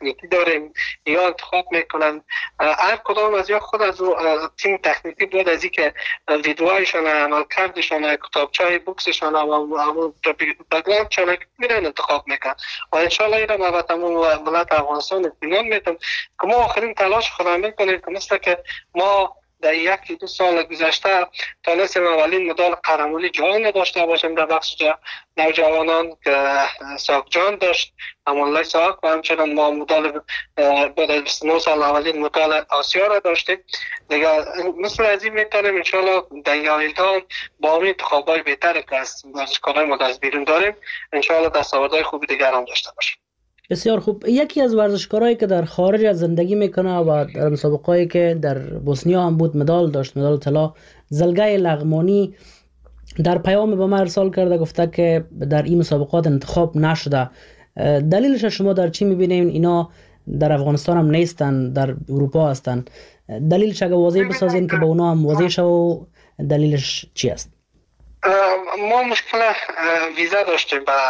تکنیکی داریم یا انتخاب میکنن. هر کدام از یا خود از تیم تکنیکی بود از اینکه ویدیوهایشان، عملکردشان، کتابچه‌های بوکسشان و بگراندشان میرن انتخاب میکنن و انشالله این را به تمام ملت افغانستان اطمینان میدم که ما آخرین تلاش خود میکنیم که مثل که ما در 1-2 سال گذشته تانستیم اولین مدال قهرمانی جهان داشته باشیم در بخش نوجوانان که ساق جان داشت، امان‌الله ساق، و همچنان ما مدال بعد از 29 سال اولین مدال آسیا را داشتیم. دیگه مثل از این میتونیم انشالله در آینده با همین انتخابای بهتر که از ورزشکارای ما از بیرون داریم انشالله دستاوردهای خوبی دیگر هم داشته باشیم. بسیار خوب. یکی از ورزشکارایی که در خارج از زندگی میکنه و در مسابقه‌ای که در بوسنیا هم بود مدال داشت، مدال طلا، زلگای لغمانی در پیام به من ارسال کرده، گفته که در این مسابقات انتخاب نشده. دلیلش شما در چی میبینین؟ اینا در افغانستان هم نیستن، در اروپا هستن. دلیلش اگه واضح بسازین که به اونا هم واضح شه و دلیلش چی است؟ ما مشکل ویزا داشتیم با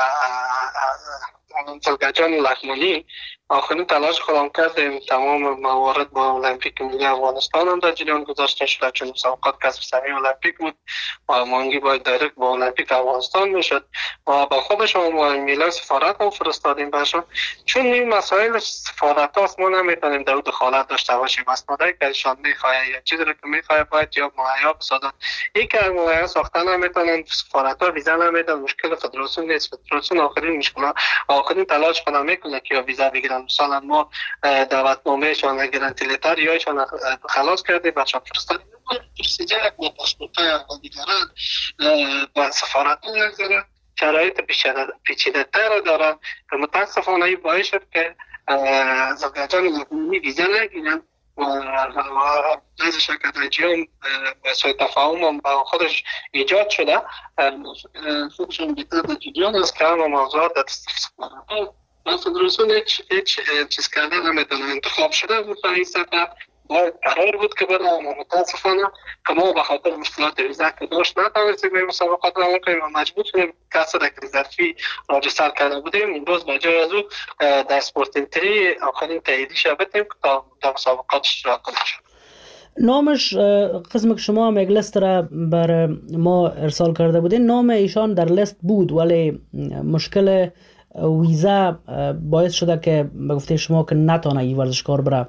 زلگجان لغمانی. آخرین تلاش خودم کردیم، تمام موارد با المپیک ملی افغانستان هم در جریان گذاشته شده چون مسابقات کسب سهمیه المپیک بود و مانگی باید دایرکت با المپیک افغانستان میشد و با خودشون ما ایمیل سفارت هم فرستادیم بهشون. چون این مسائل سفارت هاست ما نمیتونیم در دخالت داشته باشیم. اسنادی که ایشان میخواه یا چیزی رو که میخواه باید یا مهیا بسازن. یک که مهیا ساخته نمیتونن، سفارت ها ویزا نمیدن، مشکل فدراسیون نیست. فدراسیون آخرین مشکل آخرین تلاش خودم میکنه که ویزا بگیرن. مثلا ما دعوتنامه‌شان گارانتی لتر یایشان خلاص کردیم، بچه‌ها فرستادیم. پروسیجر با پاسپورت‌های دیگران با سفارت نگذاره، شرایط پیچیده‌تر دارن که متاسفانه این باعث شد که زلگجان لغمانی ویزا نگیرن و از شرکت هم به سوی تفاهم هم با خودش ایجاد شده. خودشون بیتر در جریان است که همه موضوعات در سفارت فدراسیون هیچ چیز کرده نمیتونه. انتخاب شده بود این سفر باید قرار بود که برای اما متاسفانه که ما به خاطر مشکلات ویزا که داشت نتوانستیم به مسابقات رو کنیم و مجبور شدیم کسی را که ظرفی راجستر کرده بودیم امروز به جای از او در سپورتینتری آخرین تاییدیش را بتیم که تا در مسابقات اشتراک کنیم. نامش قسم که شما هم یک لیست را بر ما ارسال کرده بودین، نام ایشان در لیست بود ولی مشکل ویزا باعث شده که به گفته شما که نتونه این ورزشکار بره.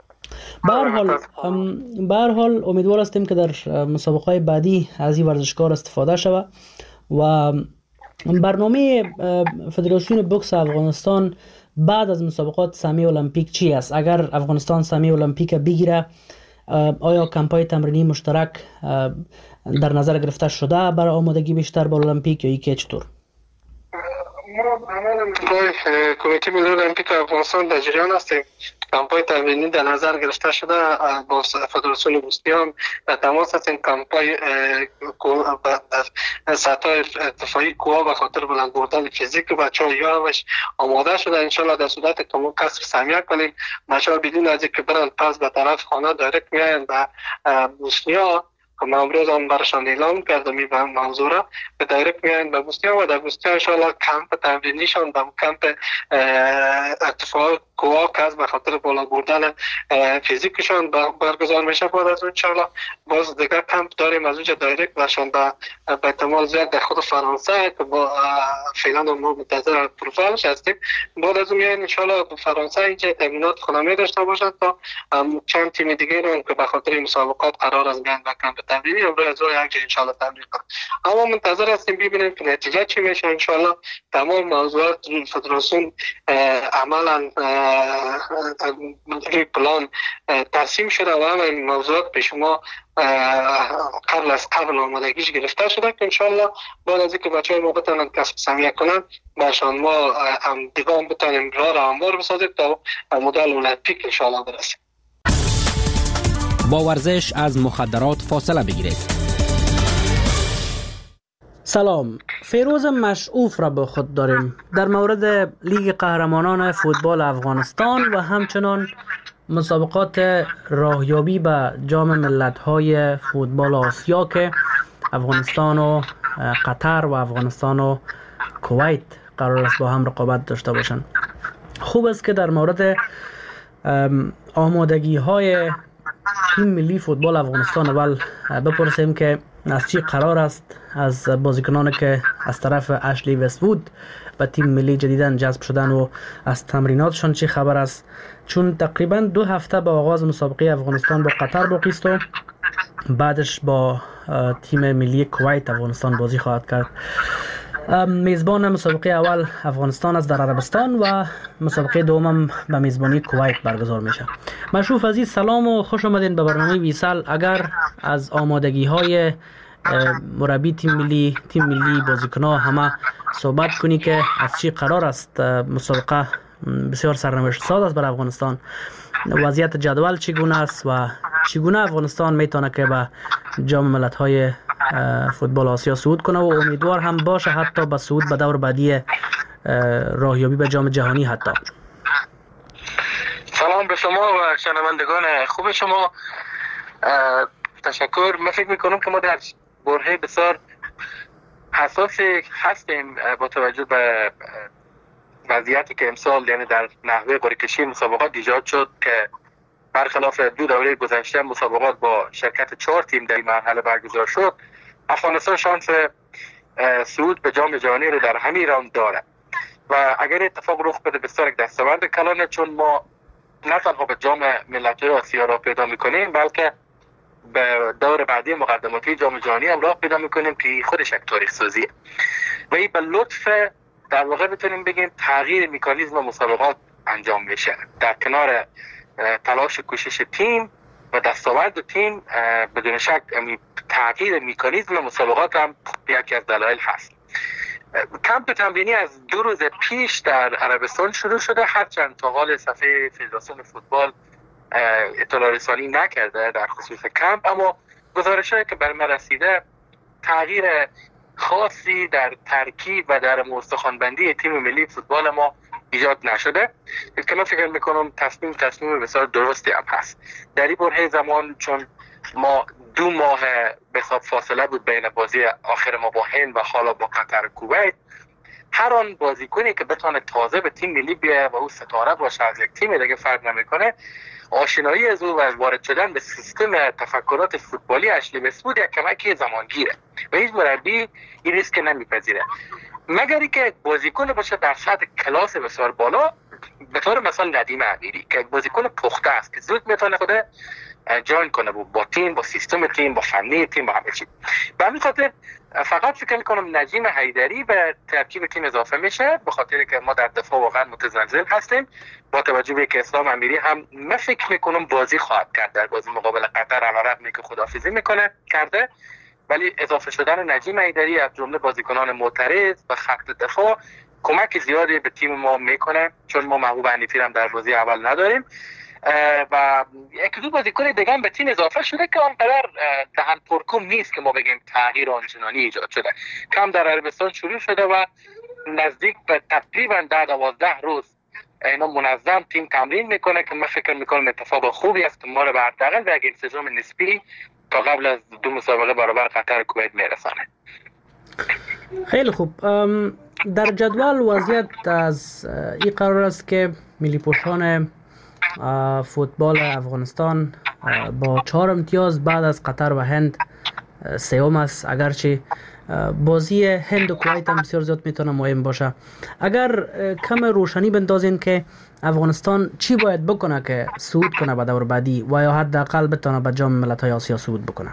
به هر حال امیدوار هستیم که در مسابقات بعدی از این ورزشکار استفاده شود. و برنامه فدراسیون بوکس افغانستان بعد از مسابقات سهمیه المپیک چی است؟ اگر افغانستان سهمیه المپیک بگیره آیا کمپای تمرینی مشترک در نظر گرفته شده برای آمادگی بیشتر با المپیک یا اینکه چطور؟ ما عملا کمیته ملی المپیک افغانستان در جریان هستیم. کمپای تمرینی در نظر گرفته شده با فدراسیون بوسنیا در تماس هستیم. کمپای سطح ارتفاعی کوها به خاطر بلند بردن فیزیک بچه‌ها یا همش آماده شده. انشالله در صورت که ما کسب سهمیه کنیم بچه‌ها بدون از اینکه برن پس به طرف خانه دایرکت میاین به بوسنیا که ما امروز هم برشان اعلام کردم این موضوع را به دایرکت میاین به بوسنیا و در بوسنیا انشالله کمپ تمرینیشان به کمپ ارتفاع کوها که از به خاطر بالا بردن فیزیکشان برگزار میشه. بعد از اون انشالله باز دیگر کمپ داریم از اونجا دایرکت برشان به احتمال زیاد در خود فرانسه که با فعلا ما منتظر پروفایلش هستیم. بعد از اون میاین انشالله به فرانسه اینجا تمرینات خودمی داشته باشند تا چند تیم دیگه رو که به خاطر مسابقات قرار است بیان به کمپ تمرینی امروز از یک جای انشالله تمرین کنیم. اما منتظر هستیم ببینیم که نتیجه چی میشه. انشالله تمام موضوعات فدراسیون عملا این پلان ترسیم شده و همه این موضوعات به شما قبل آمادگیش گرفته شده که انشالله بعد از اینکه بچه‌های ما بتونن کسب سهمیه کنن برشان ما هم دیگه بتونیم راه را هموار بسازیم تا مدال المپیک انشالله برسیم. با ورزش از مخدرات فاصله بگیرید. سلام، فیروز مشعوف را به خود داریم در مورد لیگ قهرمانان فوتبال افغانستان و همچنان مسابقات راهیابی به جام ملت‌های فوتبال آسیا که افغانستان و قطر و افغانستان و کویت قرار است با هم رقابت داشته باشند. خوب است که در مورد آمادگی های تیم ملی فوتبال افغانستان اول بپرسیم که از چی قرار است از بازیکنانی که از طرف اشلی وست‌وود به تیم ملی جدیداً جذب شدن و از تمریناتشان چی خبر است، چون تقریباً 2 هفته به آغاز مسابقه افغانستان با قطر باقی است و بعدش با تیم ملی کویت افغانستان بازی خواهد کرد. میزبان مسابقه اول افغانستان است در عربستان و مسابقه دوم به میزبانی کویت برگزار میشه. مشروف عزیز سلام و خوش آمدین به برنامه ویسال. اگر از آمادگی های مربی تیم ملی بازیکن‌ها همه صحبت کنی که از چی قرار است، مسابقه بسیار سرنوشت ساز است برای افغانستان، وضعیت جدول چگونه است و چگونه افغانستان میتونه که به جام ملت‌های فوتبال آسیا صعود کنه و امیدوار هم باشه حتی به صعود به دور بعدی راهیابی به جام جهانی حتی. سلام به شما و شنوندگان خوب شما. تشکر. من فکر میکنم که ما در برهه بسیار حساسی هستیم با توجه به وضعیتی که امسال یعنی در نحوه قرعه کشی مسابقات ایجاد شد که برخلاف 2 دوره گذشته مسابقات با شرکت 4 تیم در این مرحله برگزار شد. افغانستان شانس صعود به جام جهانی رو در همین راند داره و اگر اتفاق رخ بده بسیار یک دستاورد کلانه، چون ما نه تنها به جام ملت‌های آسیا را پیدا می‌کنیم بلکه به دور بعدی مقدماتی جام جهانی هم راه پیدا می‌کنیم که خودش یک تاریخ سازیه و این به لطف در واقع میتونیم بگیم تغییر مکانیزم مسابقات انجام میشه. در کنار تلاش کوشش تیم و دستاورد تیم بدون شک تغییر مکانیزم مسابقات هم یکی از دلایل هست. کمپ تمرینی از 2 روز پیش در عربستان شروع شده، هرچند تا حال صفحه فدراسیون فوتبال اطلاع رسانی نکرده در خصوص کمپ، اما گزارش‌هایی که بر من رسیده تغییر خاصی در ترکیب و در استخوان‌بندی تیم ملی فوتبال ما ایجاد نشده که من فکر میکنم تصمیم بسیار درستی هم هست. در این برهه زمان چون ما 2 ماه به حساب فاصله بود بین بازی آخر ما با هند و حالا با قطر کویت، هر آن بازیکنی که بتونه تازه به تیم ملی بیاد و او ستاره باشه از یک تیم دیگه فرق نمیکنه، آشنایی از او و وارد شدن به سیستم تفکرات فوتبالی اشلی وست‌وود یک کمکی زمانگیره و هیچ مربی این ریسک نمیپذیره مگر اینکه بازیکن باشه در سطح کلاس بسیار بالا، به طور مثال ندیم امیری که بازیکن پخته است که زود میتونه خود جوین کنه با تیم، با سیستم تیم، با فنی تیم، با همه چی. به همین خاطر فقط فکر میکنم نجیم حیدری به ترکیب تیم اضافه میشه، به خاطر که ما در دفاع واقعا متزلزل هستیم. با توجه به که اسلام امیری هم من فکر میکنم بازی خواهد کرد در بازی مقابل قطر، علیرغم که خداحافظی کرده، ولی اضافه شدن نجیم حیدری از جمله بازیکنان معترض و خط دفاع کمک زیادی به تیم ما میکنه، چون ما محبوب حنیفی هم در بازی اول نداریم و 1-2 بازیکن دیگه هم به تیم اضافه شده که آنقدر دهن پرکم نیست که ما بگیم تغییر آنچنانی ایجاد شده. کم در عربستان شروع شده و نزدیک به تقریبا 10-12 روز اینا منظم تیم تمرین میکنه که من فکر میکنم اتفاق خوبی است که ما رو به حداقل به یک انسجام نسبی تا قبل از 2 مسابقه برابر قطر کویت میرسانه. خیلی خوب. در جدول وضعیت از این قرار است که ملی پوشان فوتبال افغانستان با 4 امتیاز بعد از قطر و هند 3م است، اگرچه بازی هند و کویت هم بسیار زیاد میتونه مهم باشه. اگر کم روشنی بندازین که افغانستان چی باید بکنه که صعود کنه به دور بعدی و یا حداقل بتونه به جام ملت‌های آسیا صعود بکنه؟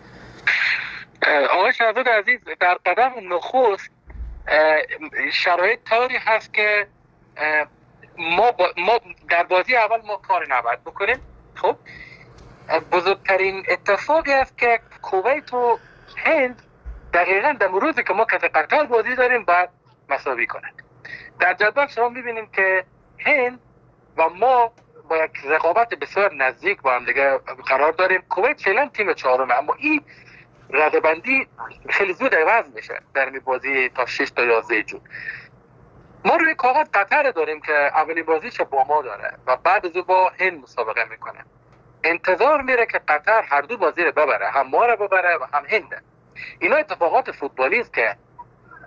آقای شهزاد عزیز، در قدم نخست شرایط طوری هست که ما در بازی اول ما کار نباید بکنیم. خب بزرگترین اتفاقی است که کویت و هند دقیقاً در روزی که ما کف قطر بازی داریم باید مساوی کنند. در جدول شما می‌بینیم که هند و ما با یک رقابت بسیار نزدیک با هم دیگه قرار داریم. کویت فعلا تیم 4م، اما این ردبندی خیلی زود عوض میشه در این بازی تا 6 تا 11 جون. ما روی کاغذ قطر داریم که اولی بازیش با ما داره و بعد از او با هند مسابقه میکنه. انتظار میره که قطر هر 2 بازی رو ببره، هم ما رو ببره و هم هند. اینا اتفاقات فوتبالی است که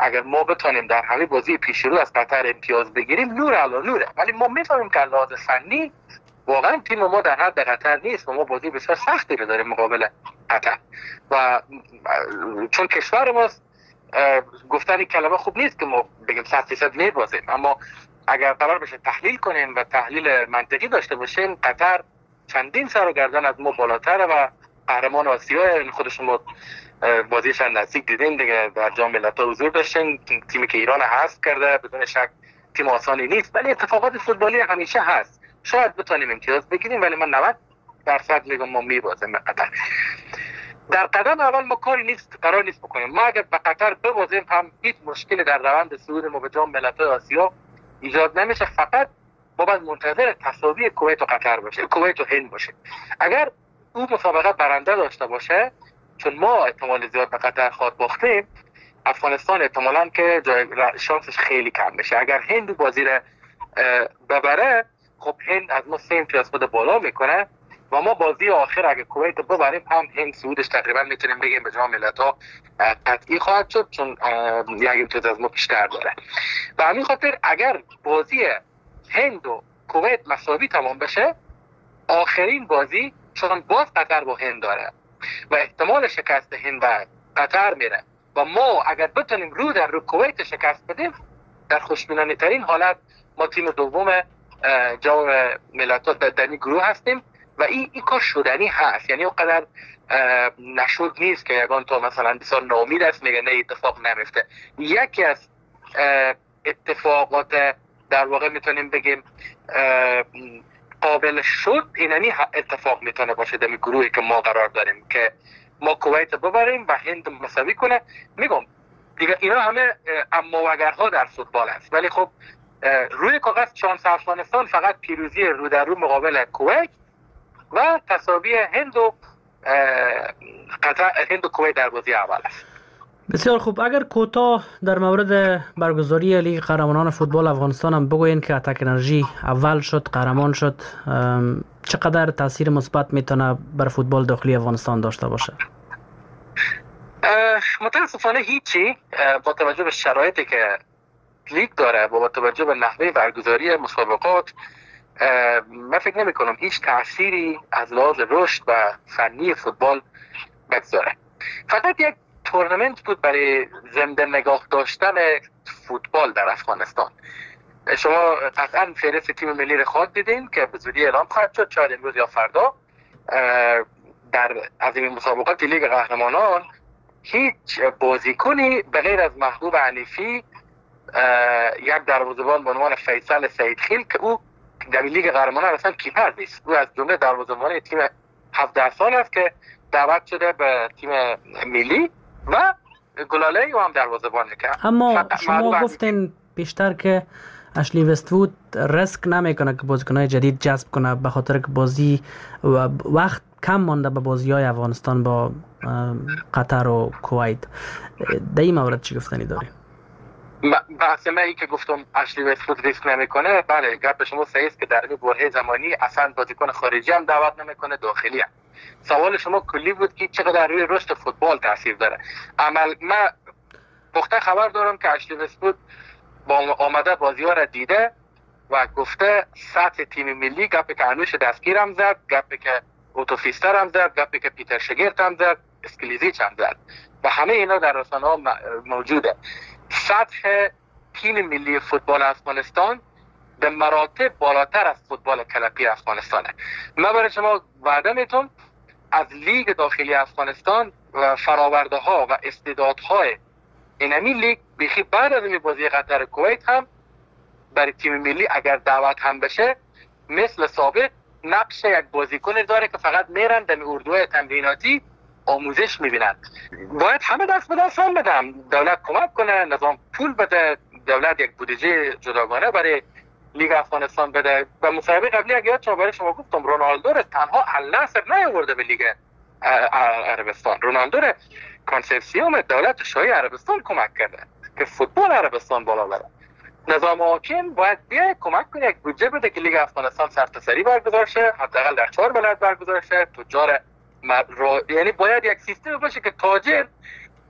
اگر ما بتونیم در همه بازی پیش رو از قطر امتیاز بگیریم نور علی نوره، ولی ما میفهمیم که لحاظ فنی واقعا تیم ما در حد قطر نیست و ما بازی بسیار سختی رو داریم مقابل قطر و چون کشور ماست گفتن این کلمه خوب نیست که ما بگیم 100% میبازیم، اما اگر قرار بشه تحلیل کنیم و تحلیل منطقی داشته باشیم قطر چندین سر و گردن از ما بالاتره و قهرمان آسیا خود شما بازیش نزدیک دیدین دیگه، در جام ملت‌ها حضور داشتین، تیمی که ایران حذف کرده بدون شک تیم آسانی نیست، ولی اتفاقات فوتبالی همیشه هست. شاید بتونیم امتیاز بگیریم ولی من 90% میگم ما میبازیم قطر. در قدم اول ما کاری قرار نیست بکنیم. ما اگر به قطر ببازیم هم هیچ مشکلی در روند صعود ما به جام ملت‌های آسیا ایجاد نمیشه، فقط ما باید منتظر تساوی کویت و قطر باشه، کویت و هند باشه. اگر او مسابقه برنده داشته باشه، چون ما احتمال زیاد به قطر خواهد باختیم، افغانستان احتمالاً که شانسش خیلی کم بشه. اگر هند بازی رو ببره، خب هند از ما 3 امتیاز خود بالا میکنه و ما بازی آخر اگه کویت ببریم هم هند صعودش تقریبا میتونیم بگیم به جام ملت‌ها قطعی خواهد شد، چون یک امتیاز از ما بیشتر داره. و همین خاطر اگر بازی هند و کویت مساوی تمام بشه، آخرین بازی چون باز قطر با هند داره و احتمال شکست هند و قطر میره و ما اگر بتونیم رو در کویت شکست بدیم، در خوشبینانه ترین حالت ما تیم دوم جام ملت‌ها در این گروه هستیم و این کار شدنی هست. یعنی اونقدر نشد نیست که یگان تو مثلا بسیار ناامید است میگه نه اتفاق نمیفته. یکی از اتفاقات در واقع میتونیم بگیم قابل شد اینمی اتفاق میتونه باشه در گروهی که ما قرار داریم که ما کویت ببریم و هند مساوی کنه. میگم دیگه اینا همه اما و اگرها در فوتبال است، ولی خب روی کاغذ شانس افغانستان فقط پیروزی رو در رو مقابل کویت و تساوی هند و کویت در بازی اول است. بسیار خوب. اگر کوتاه در مورد برگزاری لیگ قهرمانان فوتبال افغانستان هم بگوین که اتک انرژی اول شد، قهرمان شد، چقدر تاثیر مثبت میتونه بر فوتبال داخلی افغانستان داشته باشه؟ متاسفانه هیچی، با توجه به شرایطی که لیگ داره، با توجه به نحوه برگزاری مسابقات، من فکر نمی کنم هیچ تأثیری از لحاظ رشد و فنی فوتبال بگذاره. فقط یک تورنمنت بود برای زنده نگاه داشتن فوتبال در افغانستان. شما قطعا فهرست تیم ملی رو خواهد دیدین که به زودی اعلام خواهد شد، شاید امروز یا فردا. از این مسابقات لیگ قهرمانان هیچ بازیکنی به غیر از محبوب حنیفی، یک دروازه‌بان به عنوان فیصل سیدخیل که او در لیگ قهرمانان اصلا کیپر نیست، او از جمله دروازه‌بان تیم 17 سال است که دعوت شده به تیم ملی و گلاله هم دروازه‌بانه که اما شما گفتین بیشتر که اشلی وست‌وود ریسک نمیکنه که بازیکن‌های جدید جذب کنه به خاطر که بازی و وقت کم مانده به بازی‌های افغانستان با قطر و کویت. در این مورد چی گفتنی داری؟ بحث من که گفتم اشلی وست‌وود ریسک نمیکنه، بله گپ شما صحیح است که در این برهه زمانی اصلا بازیکن خارجی هم دعوت نمیکنه، داخلی هم. سوال شما کلی بود که چقدر روی رشد فوتبال تاثیر داره. من پخته خبر دارم که اشلی وست‌وود با آمده بازی‌ها را دیده و گفته سطح تیم ملی، گپی که انوش دستگیر هم زد، گپی که اوتوفیستر هم زد، گپی که پیتر شگرت هم زد، اسکلیزیچ هم زد و همه اینا در رسانه‌ها موجوده. سطح تیم ملی فوتبال افغانستان به مراتب بالاتر از فوتبال کلپی افغانستانه. من برای شما وعده میتونم از لیگ داخلی افغانستان و فراورده ها و استعدادهای اینمی لیگ بیخی بعد از این بازی قطر کویت هم برای تیم ملی اگر دعوت هم بشه مثل سابق نقش یک بازیکن داره که فقط میرن در اردوهای تمریناتی آموزش میبینن. باید همه دست به دست هم بدم، دولت کمک کنه، نظام پول بده، دولت یک بودجه جداگانه برای لیگ افغانستان بده. و مسابقه قبلی اگه یادتون برای شما گفتم رونالدو رو تنها النصر نیاورده به لیگ عربستان، رونالدو رو کانسپسیوم دولت شاهی عربستان کمک کرده که فوتبال عربستان بالا بره. نظام حاکم باید بیاید کمک کنه، یک بودجه بده که لیگ افغانستان سرتاسری برگزار شه، حداقل در 4 بلد برگزار شه. تجار یعنی باید یک سیستم باشه که تاجر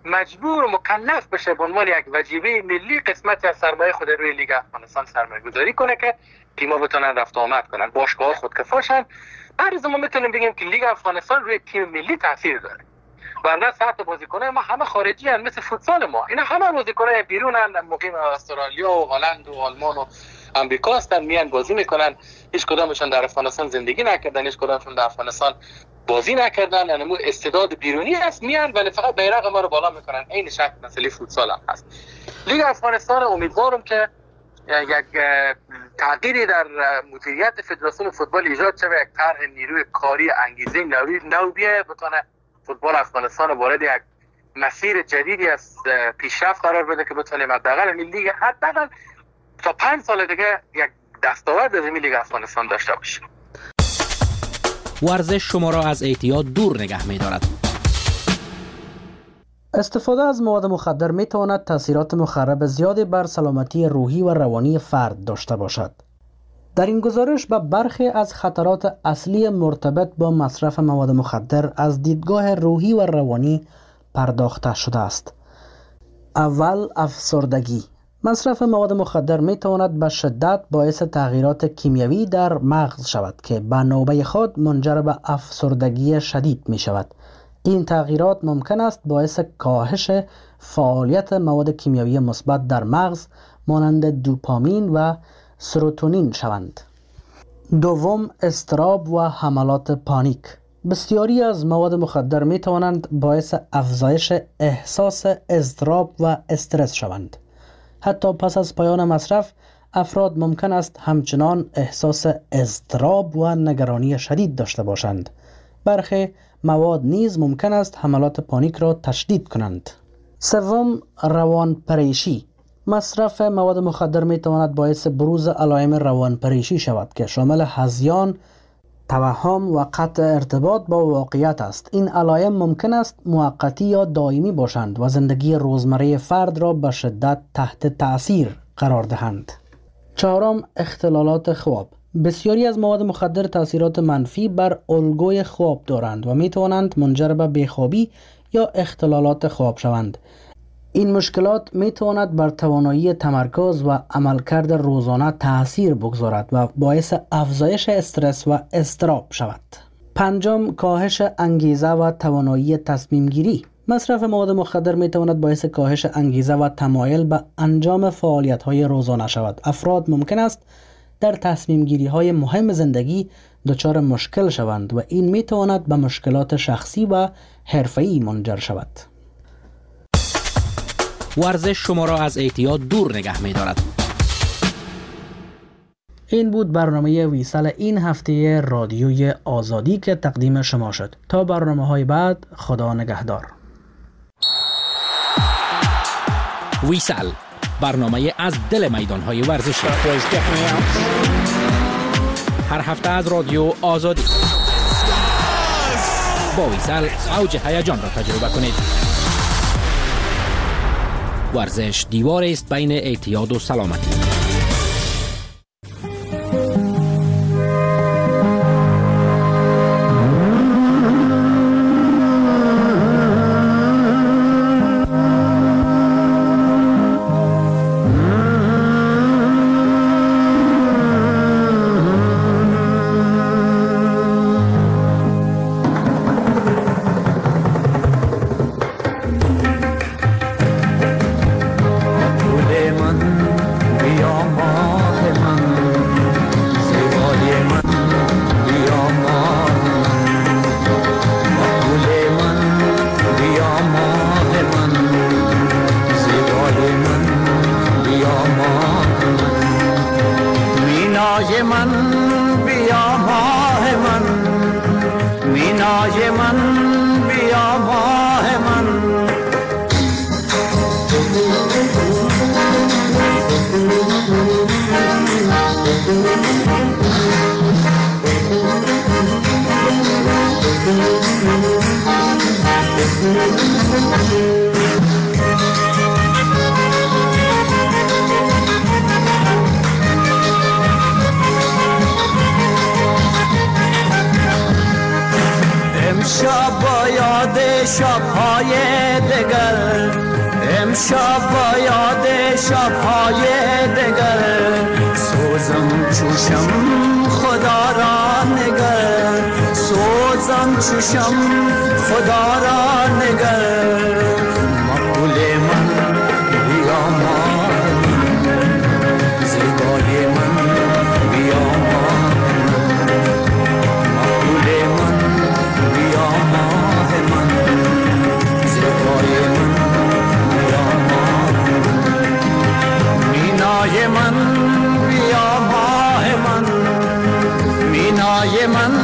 مجبور و مکلف بشه به عنوان یک وجیبه ملی قسمتی از سرمایه خود روی لیگ افغانستان سرمایه گذاری کنه که تیم‌ها بتونن رفت آمد کنن، باشگاه‌ها خودکفاشن. بعد از ما میتونیم بگیم که لیگ افغانستان روی تیم ملی تاثیر داره. ورنه سطح بازیکنان ما همه خارجی هستند، مثل فوتسال ما اینا همه بازیکنان بیرونن، مقیم استرالیا و هلند و آلمان و امریکا هستن، میان بازی میکنن. هیچ کدامشون در افغانستان زندگی نکردن، هیچ کدامشون در افغانستان بازی نکردن. یعنی استعداد بیرونی هست، میان ولی فقط بیرق ما رو بالا میکنن. این شکل مسئله فوتسال هم هست. لیگ افغانستان امیدوارم که یک تغییری در مدیریت فدراسیون فوتبال ایجاد شه، یک طرح نیروی کاری انگیزه نو بیه، بتونه فوتبال افغانستان وارد یک مسیر جدیدی از پیشرفت قرار بده که بتونیم حداقل این لیگ حداقل تا 5 سال دیگه یک دستاورد از این لیگ افغانستان داشته باشیم. ورزش شما را از اعتیاد دور نگه می‌دارد. استفاده از مواد مخدر می تواند تاثیرات مخرب زیادی بر سلامتی روحی و روانی فرد داشته باشد. در این گزارش به برخی از خطرات اصلی مرتبط با مصرف مواد مخدر از دیدگاه روحی و روانی پرداخته شده است. اول، افسردگی. مصرف مواد مخدر می تواند به شدت باعث تغییرات کیمیایی در مغز شود که به نوبه خود منجر به افسردگی شدید می شود. این تغییرات ممکن است باعث کاهش فعالیت مواد کیمیایی مثبت در مغز مانند دوپامین و سروتونین شوند. دوم، اضطراب و حملات پانیک. بسیاری از مواد مخدر می توانند باعث افزایش احساس اضطراب و استرس شوند. حتی پس از پایان مصرف، افراد ممکن است همچنان احساس اضطراب و نگرانی شدید داشته باشند. برخی مواد نیز ممکن است حملات پانیک را تشدید کنند. سوم، روانپریشی. مصرف مواد مخدر می تواند باعث بروز علائم روانپریشی شود که شامل هذیان، توهم و قطع ارتباط با واقعیت است. این علائم ممکن است موقتی یا دائمی باشند و زندگی روزمره فرد را به شدت تحت تأثیر قرار دهند. چهارم، اختلالات خواب. بسیاری از مواد مخدر تأثیرات منفی بر الگوی خواب دارند و می توانند منجر به بیخوابی یا اختلالات خواب شوند. این مشکلات می تواند بر توانایی تمرکز و عملکرد روزانه تأثیر بگذارد و باعث افزایش استرس و اضطراب شود. پنجم، کاهش انگیزه و توانایی تصمیم گیری. مصرف مواد مخدر می تواند باعث کاهش انگیزه و تمایل به انجام فعالیت های روزانه شود. افراد ممکن است در تصمیم گیری های مهم زندگی دچار مشکل شوند و این می تواند به مشکلات شخصی و حرفه‌ای منجر شود. ورزش شما را از اعتیاد دور نگه می دارد. این بود برنامه ویسال این هفته رادیوی آزادی که تقدیم شما شد. تا برنامه‌های بعد، خدا نگهدار. ویسال، برنامه از دل میدان‌های ورزشی. هر هفته از رادیو آزادی. با ویسال اوج هیجان را تجربه کنید. ورزش دیواری است بین اعتیاد و سلامتی. شب با یاد شب‌های دگر شب با یاد شب‌های دگر سوزم چوشم خدا را نگر سوزم چوشم خدا را نگر مقبول من بیا ماه زیبای من بیا ماه مقبول من بیا ماه من زیبای من بیا ماه مینای من بیا ماه من مینای من